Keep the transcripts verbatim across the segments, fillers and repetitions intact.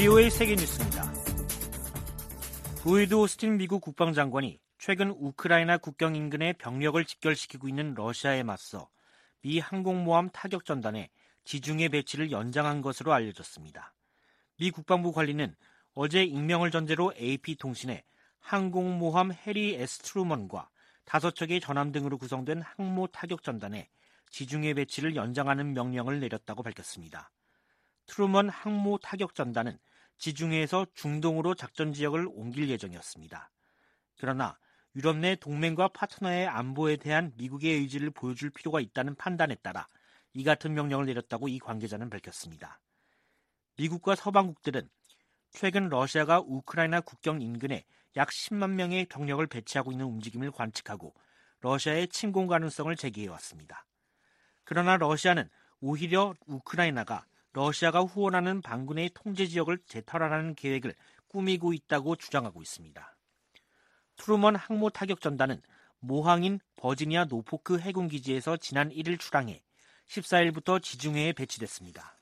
브이오에이 세계뉴스입니다. 로이드 오스틴 미국 국방장관이 최근 우크라이나 국경 인근에 병력을 집결시키고 있는 러시아에 맞서 미 항공모함 타격전단에 지중해 배치를 연장한 것으로 알려졌습니다. 미 국방부 관리는 어제 익명을 전제로 에이피통신에 항공모함 해리 에스 트루먼과 다섯 척의 전함 등으로 구성된 항모 타격전단에 지중해 배치를 연장하는 명령을 내렸다고 밝혔습니다. 트루먼 항모 타격전단은 지중해에서 중동으로 작전 지역을 옮길 예정이었습니다. 그러나 유럽 내 동맹과 파트너의 안보에 대한 미국의 의지를 보여줄 필요가 있다는 판단에 따라 이 같은 명령을 내렸다고 이 관계자는 밝혔습니다. 미국과 서방국들은 최근 러시아가 우크라이나 국경 인근에 약 십만 명의 병력을 배치하고 있는 움직임을 관측하고 러시아의 침공 가능성을 제기해왔습니다. 그러나 러시아는 오히려 우크라이나가 러시아가 후원하는 반군의 통제 지역을 재탈환하는 계획을 꾸미고 있다고 주장하고 있습니다. 트루먼 항모 타격전단은 모항인 버지니아 노포크 해군기지에서 지난 일 일 출항해 십사 일부터 지중해에 배치됐습니다.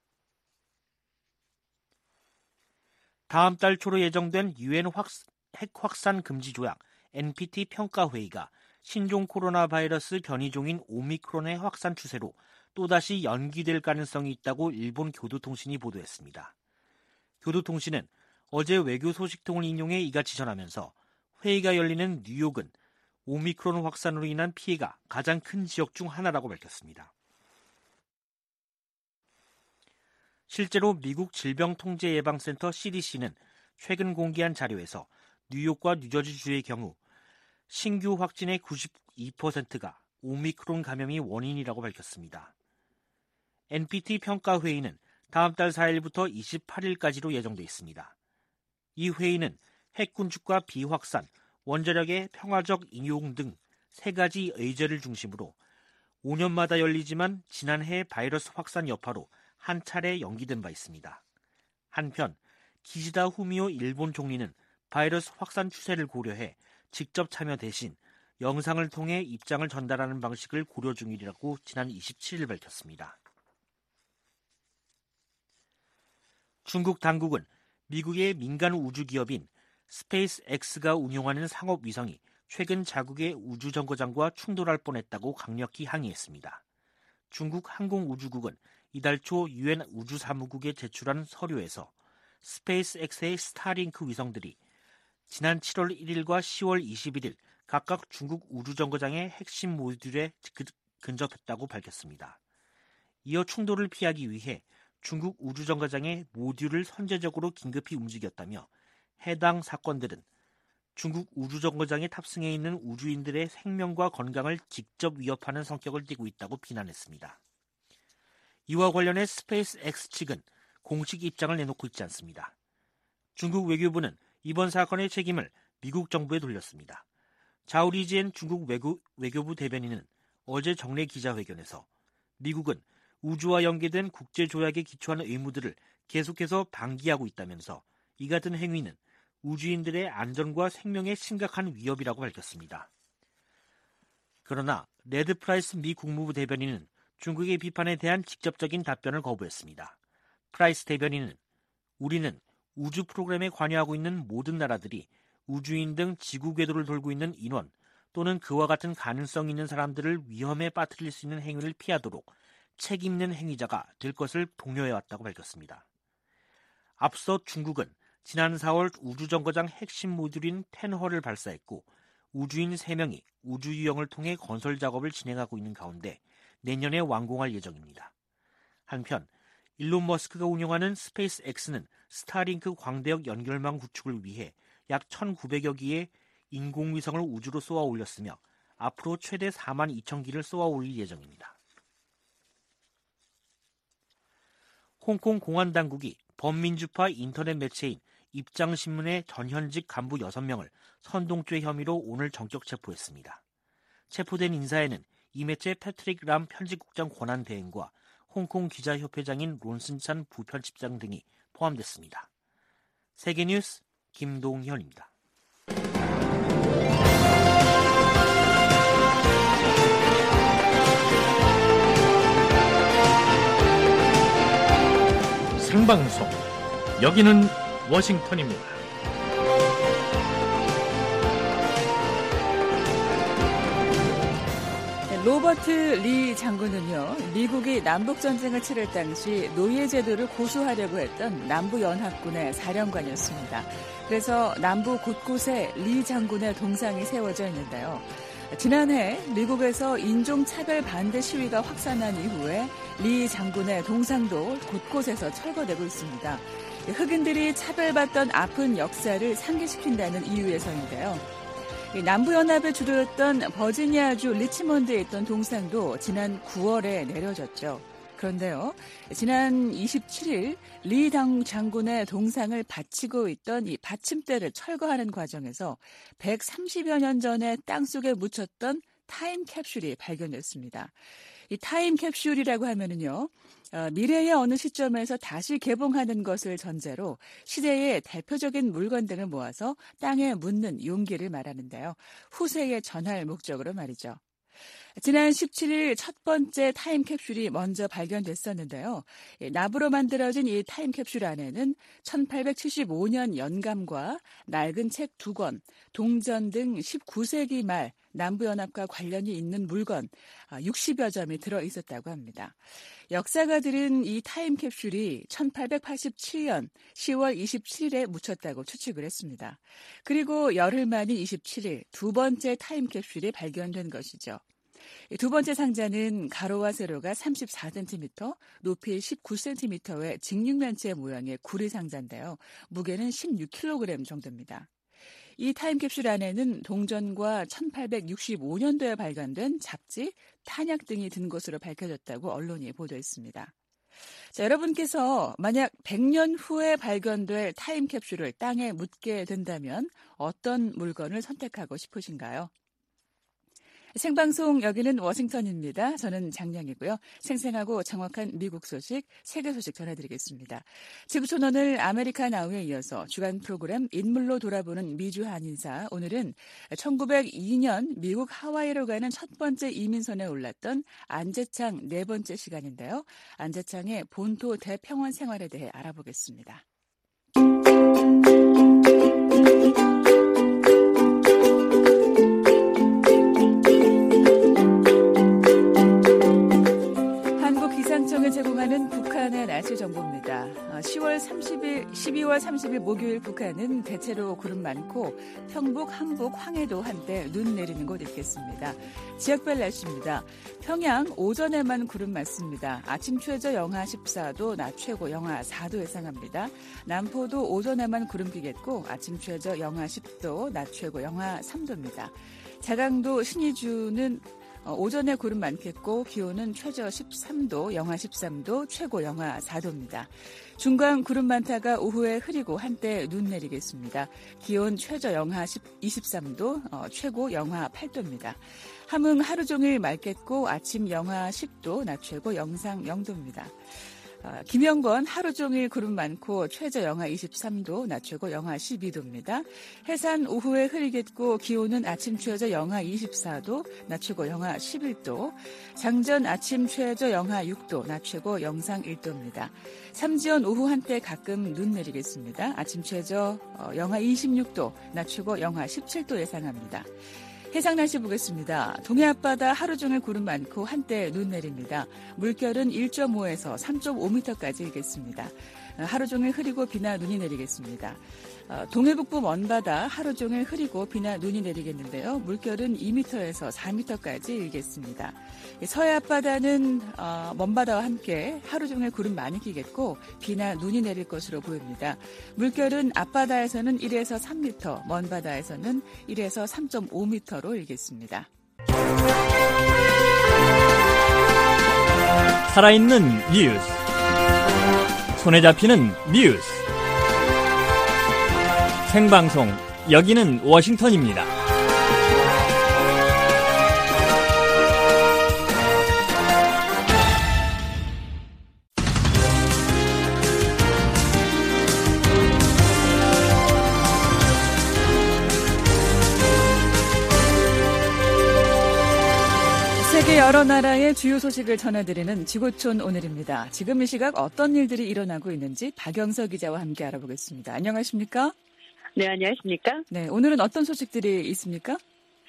다음 달 초로 예정된 유엔 핵 확산 금지 조약 엔피티 평가회의가 신종 코로나 바이러스 변이종인 오미크론의 확산 추세로 또다시 연기될 가능성이 있다고 일본 교도통신이 보도했습니다. 교도통신은 어제 외교 소식통을 인용해 이같이 전하면서 회의가 열리는 뉴욕은 오미크론 확산으로 인한 피해가 가장 큰 지역 중 하나라고 밝혔습니다. 실제로 미국 질병통제예방센터 씨디씨는 최근 공개한 자료에서 뉴욕과 뉴저지주의 경우 신규 확진의 구십이 퍼센트가 오미크론 감염이 원인이라고 밝혔습니다. 엔피티 평가회의는 다음 달 사 일부터 이십팔 일까지로 예정돼 있습니다. 이 회의는 핵 군축과 비확산, 원자력의 평화적 이용 등 세 가지 의제를 중심으로 오 년마다 열리지만 지난해 바이러스 확산 여파로 한 차례 연기된 바 있습니다. 한편 기시다 후미오 일본 총리는 바이러스 확산 추세를 고려해 직접 참여 대신 영상을 통해 입장을 전달하는 방식을 고려 중이라고 지난 이십칠 일 밝혔습니다. 중국 당국은 미국의 민간 우주기업인 스페이스X가 운용하는 상업위성이 최근 자국의 우주정거장과 충돌할 뻔했다고 강력히 항의했습니다. 중국 항공우주국은 이달 초 유엔 우주사무국에 제출한 서류에서 스페이스X의 스타링크 위성들이 지난 칠월 일 일과 시월 이십일 일 각각 중국 우주정거장의 핵심 모듈에 근접했다고 밝혔습니다. 이어 충돌을 피하기 위해 중국 우주정거장의 모듈을 선제적으로 긴급히 움직였다며 해당 사건들은 중국 우주정거장에 탑승해 있는 우주인들의 생명과 건강을 직접 위협하는 성격을 띠고 있다고 비난했습니다. 이와 관련해 스페이스X 측은 공식 입장을 내놓고 있지 않습니다. 중국 외교부는 이번 사건의 책임을 미국 정부에 돌렸습니다. 자오리지엔 중국 외교, 외교부 대변인은 어제 정례 기자회견에서 미국은 우주와 연계된 국제조약에 기초한 의무들을 계속해서 방기하고 있다면서 이 같은 행위는 우주인들의 안전과 생명에 심각한 위협이라고 밝혔습니다. 그러나 레드 프라이스 미 국무부 대변인은 중국의 비판에 대한 직접적인 답변을 거부했습니다. 프라이스 대변인은 우리는 우주 프로그램에 관여하고 있는 모든 나라들이 우주인 등 지구 궤도를 돌고 있는 인원 또는 그와 같은 가능성 있는 사람들을 위험에 빠뜨릴 수 있는 행위를 피하도록 책임 있는 행위자가 될 것을 독려해왔다고 밝혔습니다. 앞서 중국은 지난 사월 우주정거장 핵심 모듈인 텐허를 발사했고 우주인 세 명이 우주유영을 통해 건설 작업을 진행하고 있는 가운데 내년에 완공할 예정입니다. 한편 일론 머스크가 운영하는 스페이스X는 스타링크 광대역 연결망 구축을 위해 약 천구백여 기의 인공위성을 우주로 쏘아 올렸으며 앞으로 최대 사만 이천 기를 쏘아 올릴 예정입니다. 홍콩 공안당국이 범민주파 인터넷 매체인 입장신문의 전현직 간부 여섯 명을 선동죄 혐의로 오늘 전격 체포했습니다. 체포된 인사에는 이 매체 패트릭 람 편집국장 권한대행과 홍콩 기자협회장인 론슨찬 부편집장 등이 포함됐습니다. 세계뉴스 김동현입니다. 생방송 여기는 워싱턴입니다. 로버트 리 장군은요, 미국이 남북전쟁을 치를 당시 노예제도를 고수하려고 했던 남부연합군의 사령관이었습니다. 그래서 남부 곳곳에 리 장군의 동상이 세워져 있는데요. 지난해 미국에서 인종차별 반대 시위가 확산한 이후에 리 장군의 동상도 곳곳에서 철거되고 있습니다. 흑인들이 차별받던 아픈 역사를 상기시킨다는 이유에서인데요. 남부연합의 주도였던 버지니아주 리치몬드에 있던 동상도 지난 구월에 내려졌죠. 그런데요, 지난 이십칠일 리 장군의 동상을 받치고 있던 이 받침대를 철거하는 과정에서 백삼십여 년 전에 땅속에 묻혔던 타임캡슐이 발견됐습니다. 이 타임캡슐이라고 하면은요, 어, 미래의 어느 시점에서 다시 개봉하는 것을 전제로 시대의 대표적인 물건 등을 모아서 땅에 묻는 용기를 말하는데요. 후세에 전할 목적으로 말이죠. 지난 십칠일 첫 번째 타임캡슐이 먼저 발견됐었는데요. 납으로 만들어진 이 타임캡슐 안에는 천팔백칠십오 년 연감과 낡은 책 두 권, 동전 등 십구 세기 말 남부연합과 관련이 있는 물건 육십여 점이 들어있었다고 합니다. 역사가들은 이 타임캡슐이 천팔백팔십칠 년 시월 이십칠일에 묻혔다고 추측을 했습니다. 그리고 열흘 만인 이십칠일 두 번째 타임캡슐이 발견된 것이죠. 두 번째 상자는 가로와 세로가 삼십사 센티미터, 높이 십구 센티미터의 직육면체 모양의 구리 상자인데요. 무게는 십육 킬로그램 정도입니다. 이 타임캡슐 안에는 동전과 천팔백육십오 년도에 발견된 잡지, 탄약 등이 든 것으로 밝혀졌다고 언론이 보도했습니다. 자, 여러분께서 만약 백 년 후에 발견될 타임캡슐을 땅에 묻게 된다면 어떤 물건을 선택하고 싶으신가요? 생방송 여기는 워싱턴입니다. 저는 장량이고요. 생생하고 정확한 미국 소식, 세계 소식 전해드리겠습니다. 지구촌 오늘 아메리카 나우에 이어서 주간 프로그램 인물로 돌아보는 미주 한인사. 오늘은 천구백이 년 미국 하와이로 가는 첫 번째 이민선에 올랐던 안재창 네 번째 시간인데요. 안재창의 본토 대평원 생활에 대해 알아보겠습니다. 기상청이 제공하는 북한의 날씨 정보입니다. 시월 삼십일, 십이월 삼십일 목요일 북한은 대체로 구름 많고 평북, 함북, 황해도 한때 눈 내리는 곳 있겠습니다. 지역별 날씨입니다. 평양 오전에만 구름 많습니다. 아침 최저 영하 십사 도, 낮 최고 영하 사 도 예상합니다. 남포도 오전에만 구름 끼겠고 아침 최저 영하 십 도, 낮 최고 영하 삼 도입니다. 자강도 신의주는 오전에 구름 많겠고 기온은 최저 십삼 도, 영하 십삼 도, 최고 영하 사 도입니다. 중간 구름 많다가 오후에 흐리고 한때 눈 내리겠습니다. 기온 최저 영하 이십삼 도, 어, 최고 영하 팔 도입니다. 함흥 하루 종일 맑겠고 아침 영하 십 도, 낮 최고 영상 영 도입니다. 어, 김영건 하루 종일 구름 많고 최저 영하 이십삼 도, 낮 최고 영하 십이 도입니다. 해산 오후에 흐리겠고 기온은 아침 최저 영하 이십사 도, 낮 최고 영하 십일 도. 장전 아침 최저 영하 육 도, 낮 최고 영상 일 도입니다. 삼지연 오후 한때 가끔 눈 내리겠습니다. 아침 최저 영하 이십육 도, 낮 최고 영하 십칠 도 예상합니다. 해상 날씨 보겠습니다. 동해 앞바다 하루 종일 구름 많고 한때 눈 내립니다. 물결은 일 점 오에서 삼 점 오 미터까지 일겠습니다. 하루 종일 흐리고 비나 눈이 내리겠습니다. 동해 북부 먼바다 하루 종일 흐리고 비나 눈이 내리겠는데요. 물결은 이 미터에서 사 미터까지 일겠습니다. 서해 앞바다는 먼바다와 함께 하루 종일 구름 많이 끼겠고 비나 눈이 내릴 것으로 보입니다. 물결은 앞바다에서는 일에서 삼 미터, 먼바다에서는 일에서 삼 점 오 미터로 일겠습니다. 살아있는 뉴스, 손에 잡히는 뉴스, 생방송 여기는 워싱턴입니다. 세계 여러 여러 나라의 주요 소식을 전해드리는 지구촌 오늘입니다. 지금 이 시각 어떤 일들이 일어나고 있는지 박영서 기자와 함께 알아보겠습니다. 안녕하십니까? 네, 안녕하십니까? 네, 오늘은 어떤 소식들이 있습니까?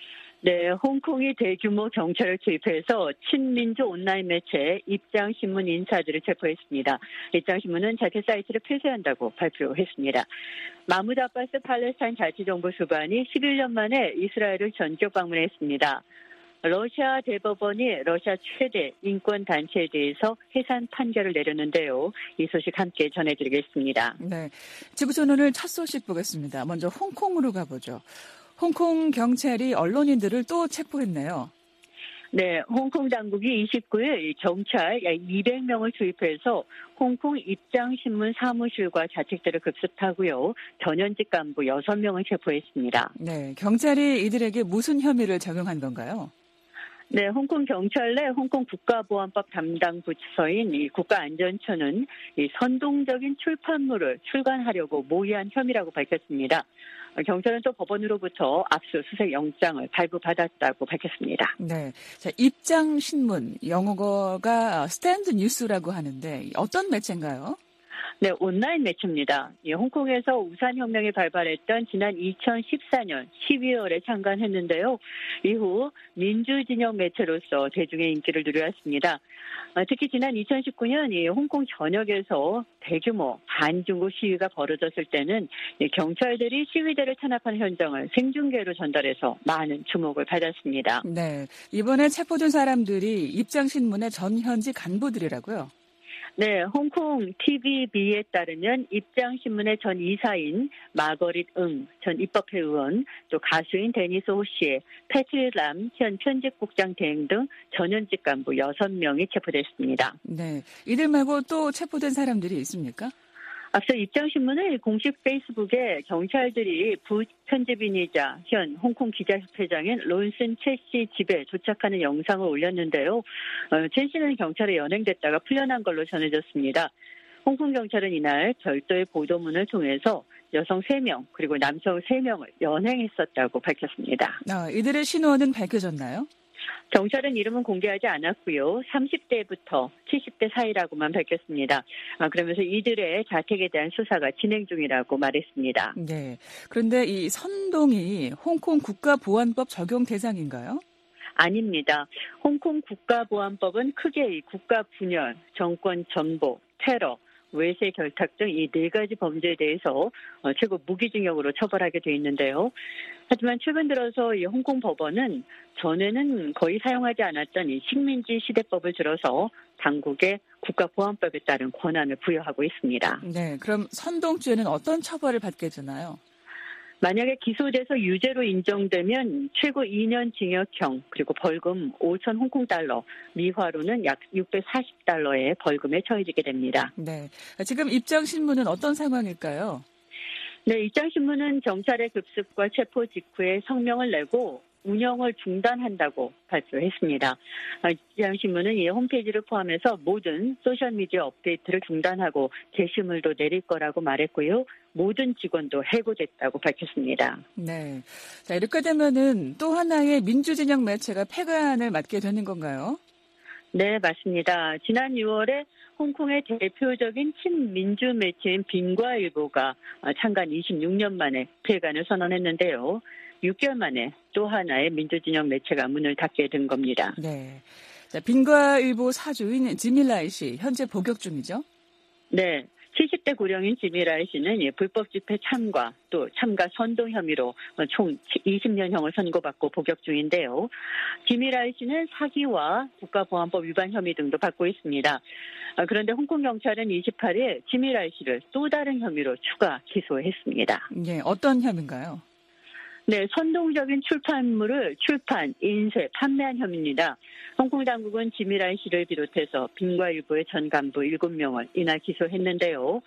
네, 홍콩이 대규모 경찰을 투입해서 친민주 온라인 매체 입장신문 인사들을 체포했습니다. 입장신문은 자체 사이트를 폐쇄한다고 발표했습니다. 마무드 아바스 팔레스타인 자치정부 수반이 십일 년 만에 이스라엘을 전격 방문했습니다. 러시아 대법원이 러시아 최대 인권단체에 대해서 해산 판결을 내렸는데요. 이 소식 함께 전해드리겠습니다. 네, 지구촌 오늘 첫 소식 보겠습니다. 먼저 홍콩으로 가보죠. 홍콩 경찰이 언론인들을 또 체포했네요. 네, 홍콩 당국이 이십구 일 경찰 약 이백 명을 투입해서 홍콩 입장신문 사무실과 자택들을 급습하고요. 전현직 간부 여섯 명을 체포했습니다. 네, 경찰이 이들에게 무슨 혐의를 적용한 건가요? 네, 홍콩 경찰 내 홍콩 국가보안법 담당 부처인 이 국가안전처는 이 선동적인 출판물을 출간하려고 모의한 혐의라고 밝혔습니다. 경찰은 또 법원으로부터 압수수색 영장을 발부받았다고 밝혔습니다. 네, 자, 입장신문, 영어가 스탠드 뉴스라고 하는데 어떤 매체인가요? 네, 온라인 매체입니다. 예, 홍콩에서 우산혁명이 발발했던 지난 이천십사 년 십이월에 창간했는데요. 이후 민주진영 매체로서 대중의 인기를 누려왔습니다. 특히 지난 이천십구 년 이 홍콩 전역에서 대규모 반중국 시위가 벌어졌을 때는 경찰들이 시위대를 탄압하는 현장을 생중계로 전달해서 많은 주목을 받았습니다. 네, 이번에 체포된 사람들이 입장신문의 전현직 간부들이라고요? 네, 홍콩 티비비에 따르면 입장신문의 전 이사인 마거릿 응 전 입법회 의원, 또 가수인 데니스 호 씨의 패트릭 현 편집국장 대행 등 전현직 간부 여섯 명이 체포됐습니다. 네, 이들 말고 또 체포된 사람들이 있습니까? 앞서 입장신문은 공식 페이스북에 경찰들이 부편집인이자 현 홍콩 기자협회장인 론슨 채 씨 집에 도착하는 영상을 올렸는데요. 어, 채 씨는 경찰에 연행됐다가 풀려난 걸로 전해졌습니다. 홍콩 경찰은 이날 별도의 보도문을 통해서 여성 세 명 그리고 남성 세 명을 연행했었다고 밝혔습니다. 아, 이들의 신원은 밝혀졌나요? 경찰은 이름은 공개하지 않았고요. 삼십 대부터 칠십 대 사이라고만 밝혔습니다. 아, 그러면서 이들의 자택에 대한 수사가 진행 중이라고 말했습니다. 네. 그런데 이 선동이 홍콩 국가보안법 적용 대상인가요? 아닙니다. 홍콩 국가보안법은 크게 이 국가 분열, 정권 전복, 테러, 외세 결탁 등 이 네 가지 범죄에 대해서 최고 무기징역으로 처벌하게 돼 있는데요. 하지만 최근 들어서 이 홍콩 법원은 전에는 거의 사용하지 않았던 이 식민지 시대법을 들어서 당국에 국가보안법에 따른 권한을 부여하고 있습니다. 네, 그럼 선동죄는 어떤 처벌을 받게 되나요? 만약에 기소돼서 유죄로 인정되면 최고 이 년 징역형 그리고 벌금 오천 홍콩 달러, 미화로는 약 육백사십 달러의 벌금에 처해지게 됩니다. 네, 지금 입장신문은 어떤 상황일까요? 네, 입장신문은 경찰의 급습과 체포 직후에 성명을 내고 운영을 중단한다고 발표했습니다. 입장신문은 이 홈페이지를 포함해서 모든 소셜미디어 업데이트를 중단하고 게시물도 내릴 거라고 말했고요. 모든 직원도 해고됐다고 밝혔습니다. 네, 자 이렇게 되면은 또 하나의 민주진영 매체가 폐간을 맞게 되는 건가요? 네, 맞습니다. 지난 유월에 홍콩의 대표적인 친민주 매체인 빈과일보가 창간 이십육 년 만에 폐간을 선언했는데요. 육 개월 만에 또 하나의 민주진영 매체가 문을 닫게 된 겁니다. 네, 자, 빈과일보 사주인 지밀라이 씨 현재 복역 중이죠? 네. 칠십 대 고령인 지밀라이 씨는 불법 집회 참가 또 참가 선동 혐의로 총 이십 년형을 선고받고 복역 중인데요. 지밀라이 씨는 사기와 국가보안법 위반 혐의 등도 받고 있습니다. 그런데 홍콩 경찰은 이십팔 일 지밀라이 씨를 또 다른 혐의로 추가 기소했습니다. 네, 어떤 혐의인가요? 네, 선동적인 출판물을 출판, 인쇄, 판매한 혐의입니다. 홍콩 당국은 지밀라이 씨를 비롯해서 빈과일보의 전 간부 일곱 명을 이날 기소했는데요.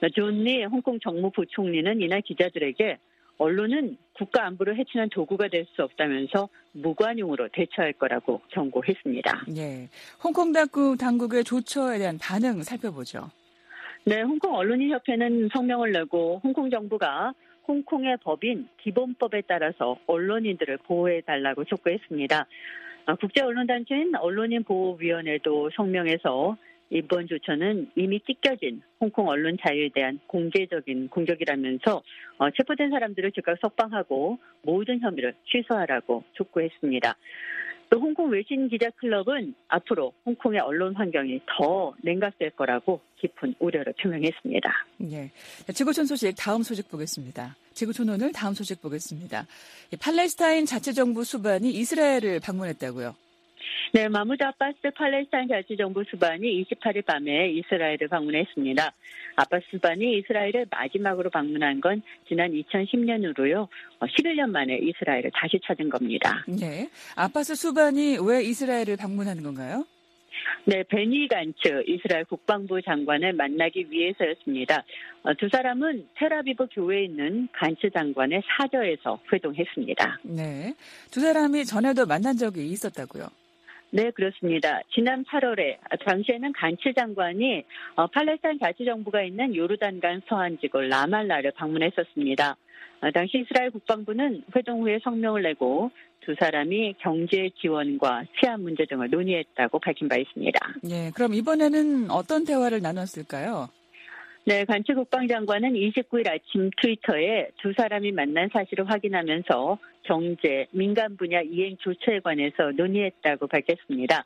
존 리 홍콩 정무부총리는 이날 기자들에게 언론은 국가 안보를 해치는 도구가 될 수 없다면서 무관용으로 대처할 거라고 경고했습니다. 네, 홍콩 당국, 당국의 조처에 대한 반응 살펴보죠. 네, 홍콩 언론인협회는 성명을 내고 홍콩 정부가 홍콩의 법인 기본법에 따라서 언론인들을 보호해달라고 촉구했습니다. 국제언론단체인 언론인보호위원회도 성명에서 이번 조처는 이미 찢겨진 홍콩 언론 자유에 대한 공개적인 공격이라면서 체포된 사람들을 즉각 석방하고 모든 혐의를 취소하라고 촉구했습니다. 또 홍콩 외신 기자 클럽은 앞으로 홍콩의 언론 환경이 더 냉각될 거라고 깊은 우려를 표명했습니다. 네, 지구촌 소식 다음 소식 보겠습니다. 지구촌 오늘 다음 소식 보겠습니다. 팔레스타인 자치정부 수반이 이스라엘을 방문했다고요? 네, 마무드 아바스 팔레스타인 자치정부 수반이 이십팔 일 밤에 이스라엘을 방문했습니다. 아바스 수반이 이스라엘을 마지막으로 방문한 건 지난 이천십 년으로요. 십일 년 만에 이스라엘을 다시 찾은 겁니다. 네, 아바스 수반이 왜 이스라엘을 방문하는 건가요? 네, 베니 간츠 이스라엘 국방부 장관을 만나기 위해서였습니다. 두 사람은 텔아비브 교회에 있는 간츠 장관의 사저에서 회동했습니다. 네, 두 사람이 전에도 만난 적이 있었다고요? 네, 그렇습니다. 지난 팔월에 당시에는 간츠 장관이 팔레스타인 자치정부가 있는 요르단강 서안지구 라말라를 방문했었습니다. 당시 이스라엘 국방부는 회동 후에 성명을 내고 두 사람이 경제 지원과 치안 문제 등을 논의했다고 밝힌 바 있습니다. 네, 그럼 이번에는 어떤 대화를 나눴을까요? 네, 간츠 국방장관은 이십구 일 아침 트위터에 두 사람이 만난 사실을 확인하면서 경제, 민간 분야 이행 조처에 관해서 논의했다고 밝혔습니다.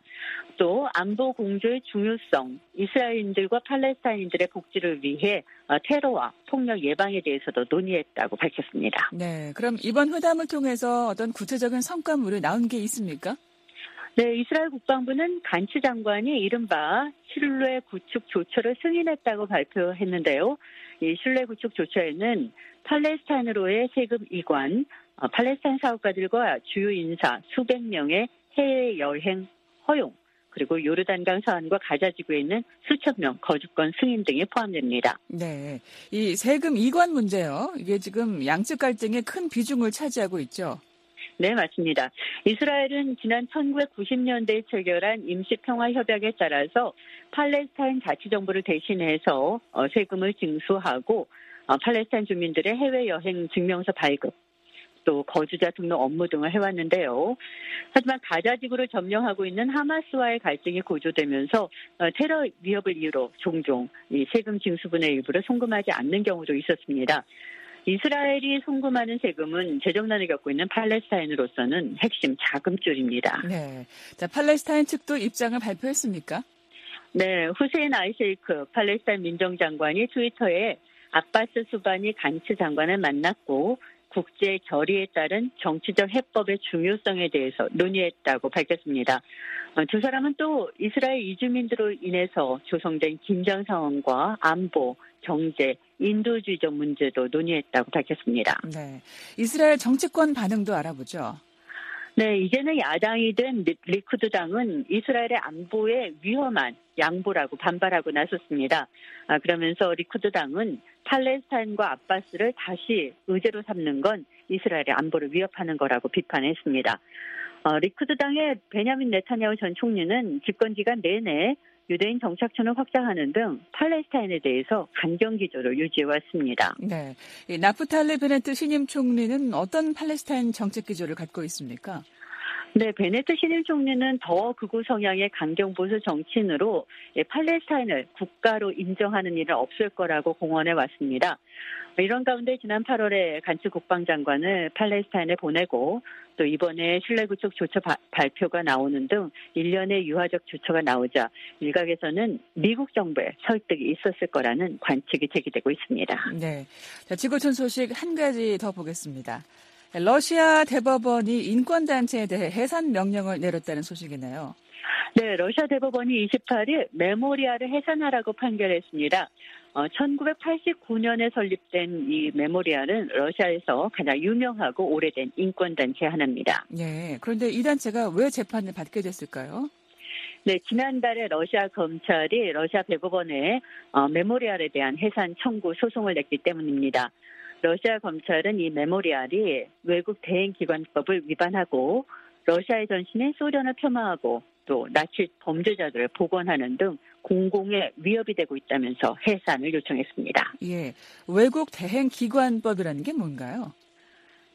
또 안보 공조의 중요성, 이스라엘인들과 팔레스타인들의 복지를 위해 테러와 폭력 예방에 대해서도 논의했다고 밝혔습니다. 네, 그럼 이번 회담을 통해서 어떤 구체적인 성과물이 나온 게 있습니까? 네, 이스라엘 국방부는 간츠 장관이 이른바 신뢰 구축 조처를 승인했다고 발표했는데요. 이 신뢰 구축 조처에는 팔레스타인으로의 세금 이관, 팔레스타인 사업가들과 주요 인사 수백 명의 해외 여행 허용, 그리고 요르단강 서안과 가자지구에 있는 수천 명 거주권 승인 등이 포함됩니다. 네, 이 세금 이관 문제요. 이게 지금 양측 갈등에 큰 비중을 차지하고 있죠. 네, 맞습니다. 이스라엘은 지난 천구백구십 년대에 체결한 임시평화협약에 따라서 팔레스타인 자치정부를 대신해서 세금을 징수하고 팔레스타인 주민들의 해외여행 증명서 발급, 또 거주자 등록 업무 등을 해왔는데요. 하지만 가자지구를 점령하고 있는 하마스와의 갈등이 고조되면서 테러 위협을 이유로 종종 이 세금 징수분의 일부를 송금하지 않는 경우도 있었습니다. 이스라엘이 송금하는 세금은 재정난을 겪고 있는 팔레스타인으로서는 핵심 자금줄입니다. 네, 자 팔레스타인 측도 입장을 발표했습니까? 네, 후세인 알셰이크 팔레스타인 민정장관이 트위터에 아바스 수반이 간츠 장관을 만났고 국제 결의에 따른 정치적 해법의 중요성에 대해서 논의했다고 밝혔습니다. 두 사람은 또 이스라엘 이주민들로 인해서 조성된 긴장 상황과 안보, 경제, 인도주의적 문제도 논의했다고 밝혔습니다. 네, 이스라엘 정치권 반응도 알아보죠. 네, 이제는 야당이 된 리쿠드당은 이스라엘의 안보에 위험한 양보라고 반발하고 나섰습니다. 아, 그러면서 리쿠드당은 팔레스타인과 아바스를 다시 의제로 삼는 건 이스라엘의 안보를 위협하는 거라고 비판했습니다. 어, 리쿠드당의 베냐민 네타냐후 전 총리는 집권 기간 내내 유대인 정착촌을 확장하는 등 팔레스타인에 대해서 강경 기조를 유지해왔습니다. 네, 이 나프탈리 베네트 신임 총리는 어떤 팔레스타인 정책 기조를 갖고 있습니까? 네, 베네트 신임 총리는 더 극우 성향의 강경 보수 정치인으로 팔레스타인을 국가로 인정하는 일은 없을 거라고 공언해 왔습니다. 이런 가운데 지난 팔월에 간츠 국방장관을 팔레스타인에 보내고 또 이번에 신뢰구축 조처 바, 발표가 나오는 등 일련의 유화적 조처가 나오자 일각에서는 미국 정부의 설득이 있었을 거라는 관측이 제기되고 있습니다. 네, 자, 지구촌 소식 한 가지 더 보겠습니다. 러시아 대법원이 인권단체에 대해 해산 명령을 내렸다는 소식이네요. 네, 러시아 대법원이 이십팔 일 메모리알을 해산하라고 판결했습니다. 어, 천구백팔십구 년에 설립된 이 메모리알은 러시아에서 가장 유명하고 오래된 인권단체 하나입니다. 네, 그런데 이 단체가 왜 재판을 받게 됐을까요? 네, 지난달에 러시아 검찰이 러시아 대법원에 어, 메모리알에 대한 해산 청구 소송을 냈기 때문입니다. 러시아 검찰은 이 메모리알이 외국 대행기관법을 위반하고 러시아의 전신에 소련을 폄하하고 또 나치 범죄자들을 복원하는 등 공공의 위협이 되고 있다면서 해산을 요청했습니다. 예, 외국 대행기관법이라는 게 뭔가요?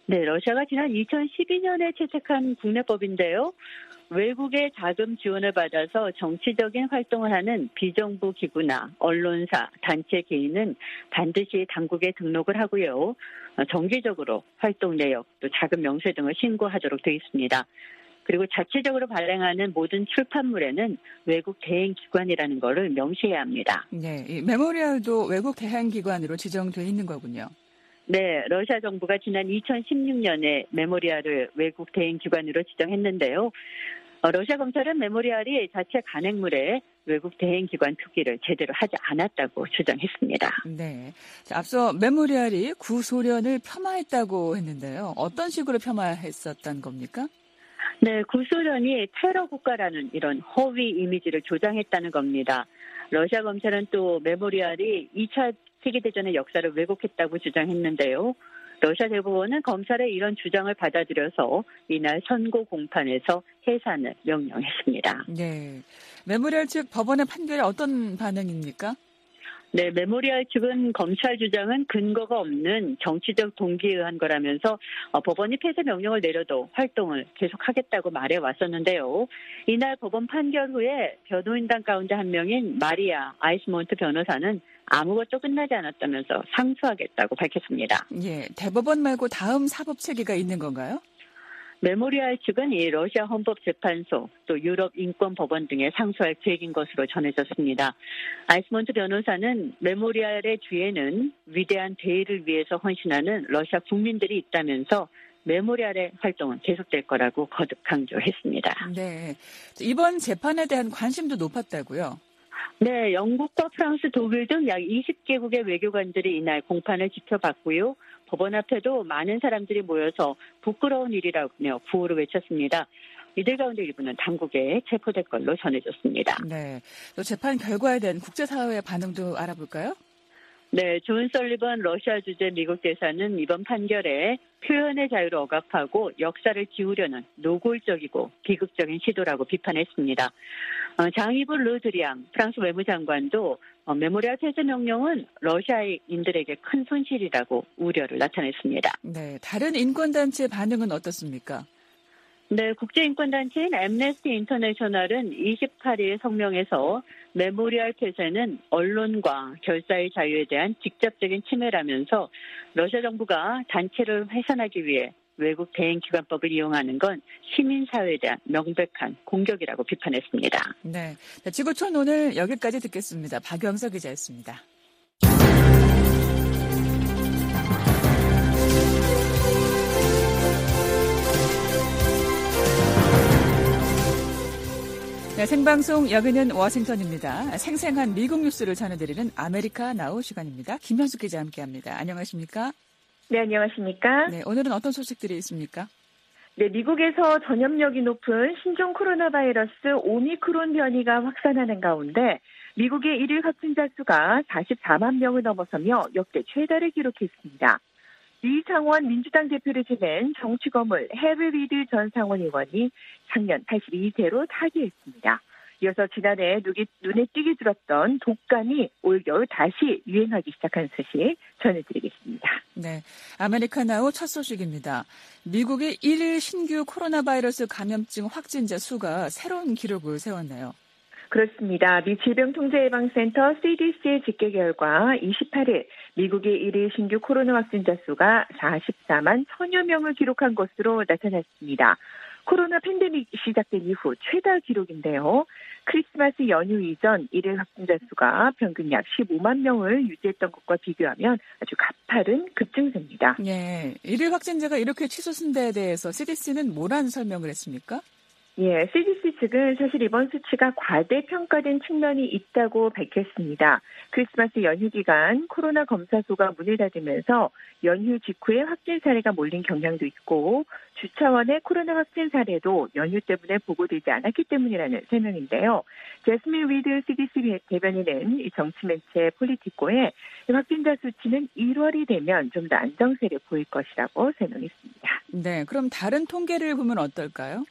네, 러시아가 지난 이천십이 년에 채택한 국내법인데요. 외국의 자금 지원을 받아서 정치적인 활동을 하는 비정부 기구나 언론사, 단체 개인은 반드시 당국에 등록을 하고요. 정기적으로 활동 내역, 또 자금 명세 등을 신고하도록 되어 있습니다. 그리고 자체적으로 발행하는 모든 출판물에는 외국 대행기관이라는 것을 명시해야 합니다. 네, 이 메모리알도 외국 대행기관으로 지정돼 있는 거군요. 네, 러시아 정부가 지난 이천십육 년에 메모리알을 외국 대행기관으로 지정했는데요. 어, 러시아 검찰은 메모리알이 자체 간행물에 외국 대행기관 표기를 제대로 하지 않았다고 주장했습니다. 네, 자, 앞서 메모리알이 구소련을 폄하했다고 했는데요. 어떤 식으로 폄하했었던 겁니까? 네, 구소련이 테러 국가라는 이런 허위 이미지를 조장했다는 겁니다. 러시아 검찰은 또 메모리알이 이 차 세계대전의 역사를 왜곡했다고 주장했는데요. 러시아 대법원은 검찰의 이런 주장을 받아들여서 이날 선고 공판에서 해산을 명령했습니다. 네, 메모리알 측 법원의 판결에 어떤 반응입니까? 네, 메모리알 측은 검찰 주장은 근거가 없는 정치적 동기에 의한 거라면서 어, 법원이 폐쇄 명령을 내려도 활동을 계속하겠다고 말해왔었는데요. 이날 법원 판결 후에 변호인단 가운데 한 명인 마리아 아이스몬트 변호사는 아무것도 끝나지 않았다면서 상수하겠다고 밝혔습니다. 예, 대법원 말고 다음 사법 체계가 있는 건가요? 메모리알 측은 이 러시아 헌법재판소 또 유럽 인권법원 등에 상수할 계획인 것으로 전해졌습니다. 아이스몬트 변호사는 메모리알의 뒤에는 위대한 대의를 위해서 헌신하는 러시아 국민들이 있다면서 메모리알의 활동은 계속될 거라고 거듭 강조했습니다. 네, 이번 재판에 대한 관심도 높았다고요? 네, 영국과 프랑스, 독일 등 약 이십 개국의 외교관들이 이날 공판을 지켜봤고요. 법원 앞에도 많은 사람들이 모여서 부끄러운 일이라며 구호를 외쳤습니다. 이들 가운데 일부는 당국에 체포될 걸로 전해졌습니다. 네, 또 재판 결과에 대한 국제사회의 반응도 알아볼까요? 네, 존 설리번 러시아 주재 미국 대사는 이번 판결에 표현의 자유를 억압하고 역사를 지우려는 노골적이고 비극적인 시도라고 비판했습니다. 어, 장이브 르드리앙 프랑스 외무장관도 어, 메모리알 폐쇄 명령은 러시아인들에게 큰 손실이라고 우려를 나타냈습니다. 네, 다른 인권단체 반응은 어떻습니까? 네, 국제인권단체인 앰네스티 인터내셔널은 이십팔 일 성명에서 메모리알 폐쇄는 언론과 결사의 자유에 대한 직접적인 침해라면서 러시아 정부가 단체를 훼손하기 위해 외국 대행기관법을 이용하는 건 시민사회에 대한 명백한 공격이라고 비판했습니다. 네, 지구촌 오늘 여기까지 듣겠습니다. 박영석 기자였습니다. 네, 생방송 여기는 워싱턴입니다. 생생한 미국 뉴스를 전해드리는 아메리카 나우 시간입니다. 김현숙 기자와 함께합니다. 안녕하십니까? 네, 안녕하십니까? 네, 오늘은 어떤 소식들이 있습니까? 네, 미국에서 전염력이 높은 신종 코로나 바이러스 오미크론 변이가 확산하는 가운데 미국의 일일 확진자 수가 사십사만 명을 넘어서며 역대 최다를 기록했습니다. 리 상원 민주당 대표를 지낸 정치거물 해리 리드 전 상원 의원이 작년 팔십이 세로 타계했습니다. 이어서 지난해 눈에 띄게 들었던 독감이 올겨울 다시 유행하기 시작한 소식 전해드리겠습니다. 네, 아메리카나우 첫 소식입니다. 미국의 일일 신규 코로나 바이러스 감염증 확진자 수가 새로운 기록을 세웠네요. 그렇습니다. 미 질병통제예방센터 씨디씨의 집계 결과 이십팔 일 미국의 일일 신규 코로나 확진자 수가 사십사만 천여 명을 기록한 것으로 나타났습니다. 코로나 팬데믹 시작된 이후 최다 기록인데요. 크리스마스 연휴 이전 일일 확진자 수가 평균 약 십오만 명을 유지했던 것과 비교하면 아주 가파른 급증세입니다. 네, 일일 확진자가 이렇게 치솟은 데에 대해서 씨디씨는 뭐라는 설명을 했습니까? 예, 씨디씨 측은 사실 이번 수치가 과대평가된 측면이 있다고 밝혔습니다. 크리스마스 연휴 기간 코로나 검사 수가 문을 닫으면서 연휴 직후에 확진 사례가 몰린 경향도 있고 주차원의 코로나 확진 사례도 연휴 때문에 보고되지 않았기 때문이라는 설명인데요. 제스민 리드 씨디씨 대변인은 이 정치매체 폴리티코에 확진자 수치는 일월이 되면 좀 더 안정세를 보일 것이라고 설명했습니다. 네, 그럼 다른 통계를 보면 어떨까요?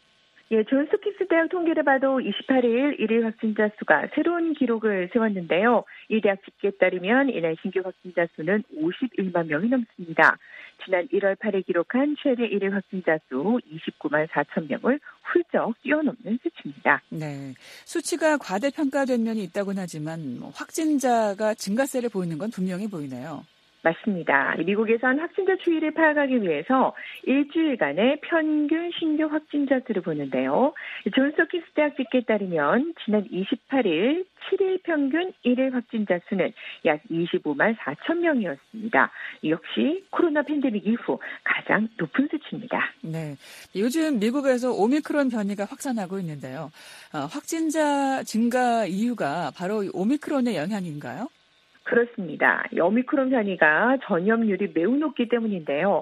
예, 존스 홉킨스 대학 통계를 봐도 이십팔 일 일일 확진자 수가 새로운 기록을 세웠는데요. 이 대학 집계에 따르면 이날 신규 확진자 수는 오십일만 명이 넘습니다. 지난 일월 팔일 기록한 최대 일일 확진자 수 이십구만 사천 명을 훌쩍 뛰어넘는 수치입니다. 네, 수치가 과대평가된 면이 있다고는 하지만 확진자가 증가세를 보이는 건 분명히 보이네요. 맞습니다. 미국에선 확진자 추이를 파악하기 위해서 일주일간의 평균 신규 확진자 수를 보는데요. 존스 홉킨스 대학 집계에 따르면 지난 이십팔 일 칠 일 평균 일일 확진자 수는 약 이십오만 사천 명이었습니다. 역시 코로나 팬데믹 이후 가장 높은 수치입니다. 네, 요즘 미국에서 오미크론 변이가 확산하고 있는데요. 어, 확진자 증가 이유가 바로 오미크론의 영향인가요? 그렇습니다. 이 오미크론 변이가 전염률이 매우 높기 때문인데요.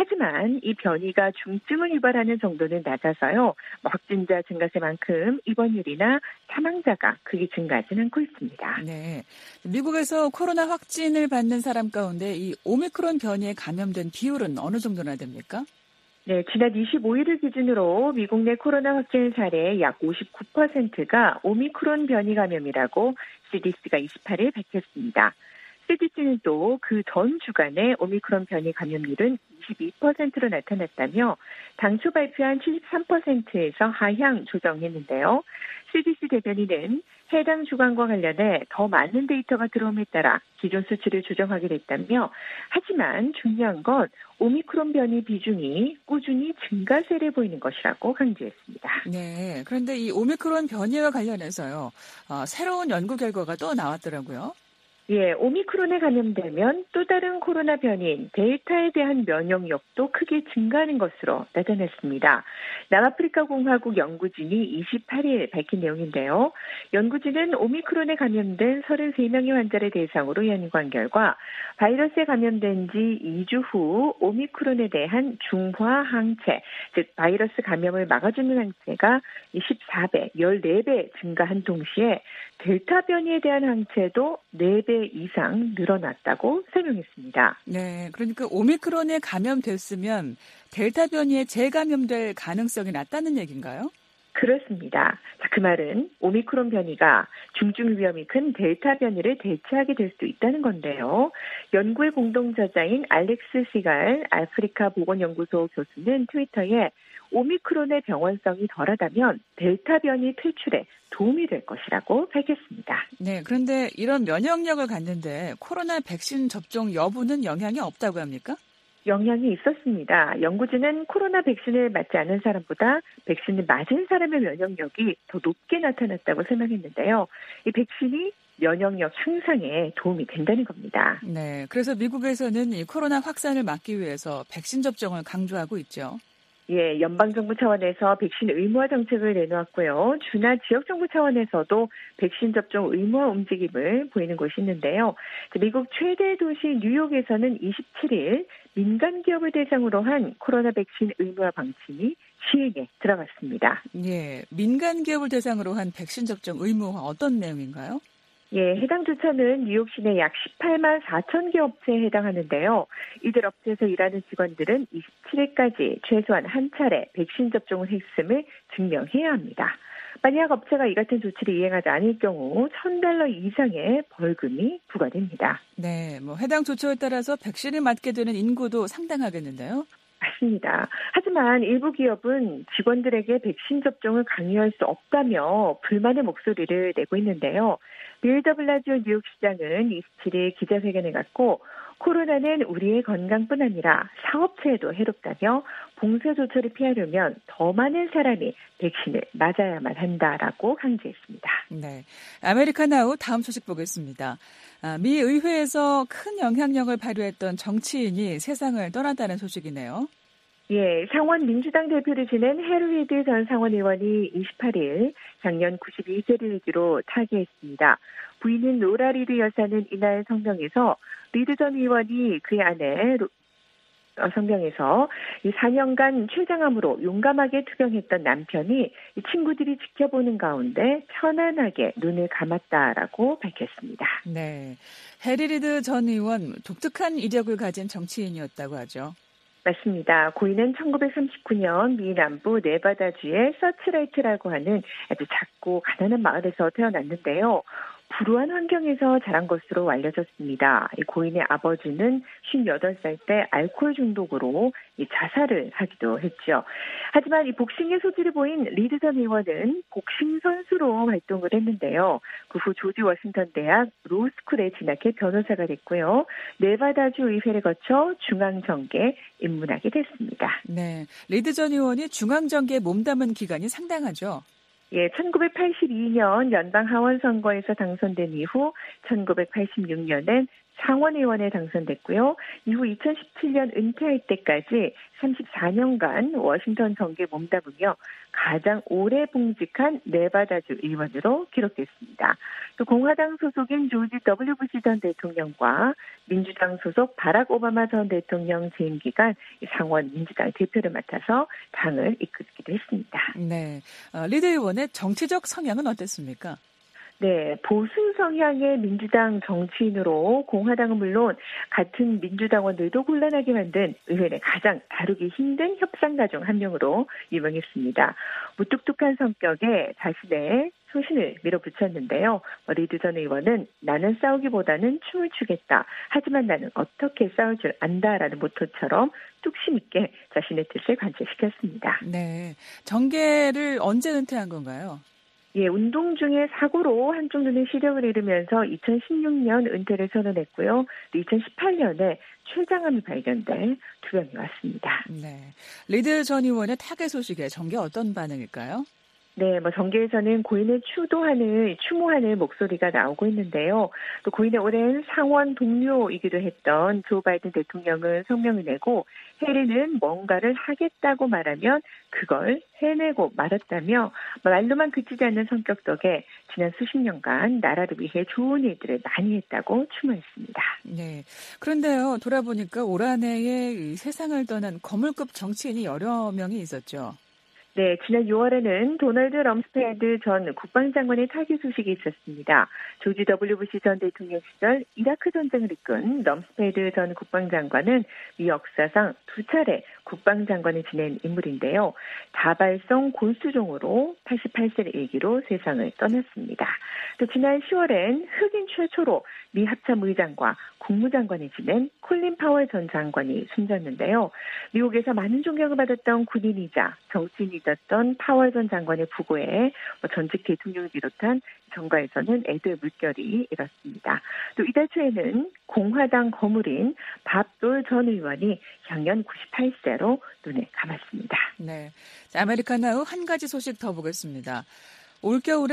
하지만 이 변이가 중증을 유발하는 정도는 낮아서요. 확진자 증가세만큼 입원율이나 사망자가 크게 증가하지는 않고 있습니다. 네, 미국에서 코로나 확진을 받는 사람 가운데 이 오미크론 변이에 감염된 비율은 어느 정도나 됩니까? 네, 지난 이십오 일을 기준으로 미국 내 코로나 확진 사례의 약 오십구 퍼센트가 오미크론 변이 감염이라고 씨디씨가 이십팔 일 밝혔습니다. 씨디씨는 또 그 전 주간의 오미크론 변이 감염률은 이십이 퍼센트로 나타났다며 당초 발표한 칠십삼 퍼센트에서 하향 조정했는데요. 씨디씨 대변인은 해당 주간과 관련해 더 많은 데이터가 들어옴에 따라 기존 수치를 조정하게 됐다며 하지만 중요한 건 오미크론 변이 비중이 꾸준히 증가세를 보이는 것이라고 강조했습니다. 네, 그런데 이 오미크론 변이와 관련해서요. 어, 새로운 연구 결과가 또 나왔더라고요. 예, 오미크론에 감염되면 또 다른 코로나 변이인 델타에 대한 면역력도 크게 증가하는 것으로 나타났습니다. 남아프리카 공화국 연구진이 이십팔 일 밝힌 내용인데요. 연구진은 오미크론에 감염된 서른세 명의 환자를 대상으로 연구한 결과 바이러스에 감염된 지 이 주 후 오미크론에 대한 중화 항체, 즉 바이러스 감염을 막아주는 항체가 십사 배, 십사 배 증가한 동시에 델타 변이에 대한 항체도 네 배 이상 늘어났다고 설명했습니다. 네, 그러니까 오미크론에 감염됐으면 델타 변이에 재감염될 가능성이 낮다는 얘기인가요? 그렇습니다. 자, 그 말은 오미크론 변이가 중증 위험이 큰 델타 변이를 대체하게 될 수도 있다는 건데요. 연구의 공동저자인 알렉스 시갈 아프리카 보건연구소 교수는 트위터에 오미크론의 병원성이 덜하다면 델타 변이 퇴출에 도움이 될 것이라고 밝혔습니다. 네, 그런데 이런 면역력을 갖는데 코로나 백신 접종 여부는 영향이 없다고 합니까? 영향이 있었습니다. 연구진은 코로나 백신을 맞지 않은 사람보다 백신을 맞은 사람의 면역력이 더 높게 나타났다고 설명했는데요. 이 백신이 면역력 향상에 도움이 된다는 겁니다. 네, 그래서 미국에서는 이 코로나 확산을 막기 위해서 백신 접종을 강조하고 있죠. 예, 연방정부 차원에서 백신 의무화 정책을 내놓았고요. 주나 지역정부 차원에서도 백신 접종 의무화 움직임을 보이는 곳이 있는데요. 미국 최대 도시 뉴욕에서는 이십칠 일 민간 기업을 대상으로 한 코로나 백신 의무화 방침이 시행에 들어갔습니다. 예, 민간 기업을 대상으로 한 백신 접종 의무화 어떤 내용인가요? 예, 해당 조처는 뉴욕 시내 약 십팔만 사천 개 업체에 해당하는데요. 이들 업체에서 일하는 직원들은 이십칠 일까지 최소한 한 차례 백신 접종을 했음을 증명해야 합니다. 만약 업체가 이 같은 조치를 이행하지 않을 경우 천 달러 이상의 벌금이 부과됩니다. 네, 뭐 해당 조처에 따라서 백신을 맞게 되는 인구도 상당하겠는데요. 맞습니다. 하지만 일부 기업은 직원들에게 백신 접종을 강요할 수 없다며 불만의 목소리를 내고 있는데요. 빌 더블라지오 뉴욕시장은 이십칠 일 기자회견을 갖고 코로나는 우리의 건강뿐 아니라 사업체에도 해롭다며 봉쇄 조처를 피하려면 더 많은 사람이 백신을 맞아야만 한다라고 강조했습니다. 네, 아메리카나우 다음 소식 보겠습니다. 아, 미 의회에서 큰 영향력을 발휘했던 정치인이 세상을 떠났다는 소식이네요. 예, 상원 민주당 대표를 지낸 해리 리드 전 상원 의원이 이십팔 일 장년 구십이 세를 일기로 타계했습니다. 부인인 로라 리드 여사는 이날 성명에서 리드 전 의원이 그의 아내 성명에서 이 사 년간 최장암으로 용감하게 투병했던 남편이 이 친구들이 지켜보는 가운데 편안하게 눈을 감았다라고 밝혔습니다. 네, 해리 리드 전 의원 독특한 이력을 가진 정치인이었다고 하죠. 맞습니다. 고인은 천구백삼십구 년 미 남부 네바다주의 서치라이트라고 하는 아주 작고 가난한 마을에서 태어났는데요. 불우한 환경에서 자란 것으로 알려졌습니다. 이 고인의 아버지는 쉰여덟 살 때 알코올 중독으로 이 자살을 하기도 했죠. 하지만 이 복싱의 소질을 보인 리드 전 의원은 복싱 선수로 활동을 했는데요. 그 후 조지 워싱턴 대학 로스쿨에 진학해 변호사가 됐고요. 네바다주 의회를 거쳐 중앙정계에 입문하게 됐습니다. 네, 리드 전 의원이 중앙정계에 몸담은 기간이 상당하죠. 예, 천구백팔십이 년 연방 하원 선거에서 당선된 이후 천구백팔십육 년엔 상원의원에 당선됐고요. 이후 이천십칠 년 은퇴할 때까지 삼십사 년간 워싱턴 정계에 몸담으며 가장 오래 봉직한 네바다주 의원으로 기록됐습니다. 또 공화당 소속인 조지 더블유 부시 전 대통령과 민주당 소속 바락 오바마 전 대통령 재임 기간 상원 민주당 대표를 맡아서 당을 이끌기도 했습니다. 네, 어, 리드 의원의 정치적 성향은 어땠습니까? 네, 보수 성향의 민주당 정치인으로 공화당은 물론 같은 민주당원들도 곤란하게 만든 의회 내 가장 다루기 힘든 협상가 중 한 명으로 유명했습니다. 무뚝뚝한 성격에 자신의 소신을 밀어붙였는데요. 리드 전 의원은 나는 싸우기보다는 춤을 추겠다. 하지만 나는 어떻게 싸울 줄 안다라는 모토처럼 뚝심 있게 자신의 뜻을 관철시켰습니다. 네, 정계를 언제 은퇴한 건가요? 예, 운동 중에 사고로 한쪽 눈에 시력을 잃으면서 이천십육 년 은퇴를 선언했고요. 이천십팔 년에 췌장암이 발견돼 투병이 왔습니다. 네, 리드 전 의원의 타계 소식에 정계 어떤 반응일까요? 네, 뭐 정계에서는 고인을 추도하는, 추모하는 목소리가 나오고 있는데요. 또 고인의 오랜 상원 동료이기도 했던 조 바이든 대통령은 성명을 내고 해리는 뭔가를 하겠다고 말하면 그걸 해내고 말았다며 말로만 그치지 않는 성격 덕에 지난 수십 년간 나라를 위해 좋은 일들을 많이 했다고 추모했습니다. 네, 그런데요, 돌아보니까 올 한 해에 세상을 떠난 거물급 정치인이 여러 명이 있었죠. 네, 지난 유월에는 도널드 럼스펠드 전 국방장관의 타계 소식이 있었습니다. 조지 더블유 부시 전 대통령 시절 이라크 전쟁을 이끈 럼스펠드 전 국방장관은 미 역사상 두 차례 국방장관을 지낸 인물인데요. 다발성 골수종으로 팔십팔 세를 일기로 세상을 떠났습니다. 또 지난 시월엔 흑인 최초로 미 합참 의장과 국무장관을 지낸 콜린 파월 전 장관이 숨졌는데요. 미국에서 많은 존경을 받았던 군인이자 정치인이었던 파월 전 장관의 부고에 전직 대통령을 비롯한 정가에서는 애도의 물결이 일었습니다. 또 이달 초에는 공화당 거물인 밥돌 전 의원이 향년 구십팔 세로 눈을 감았습니다. 네, 자, 아메리카나 후 한 가지 소식 더 보겠습니다. 올겨울에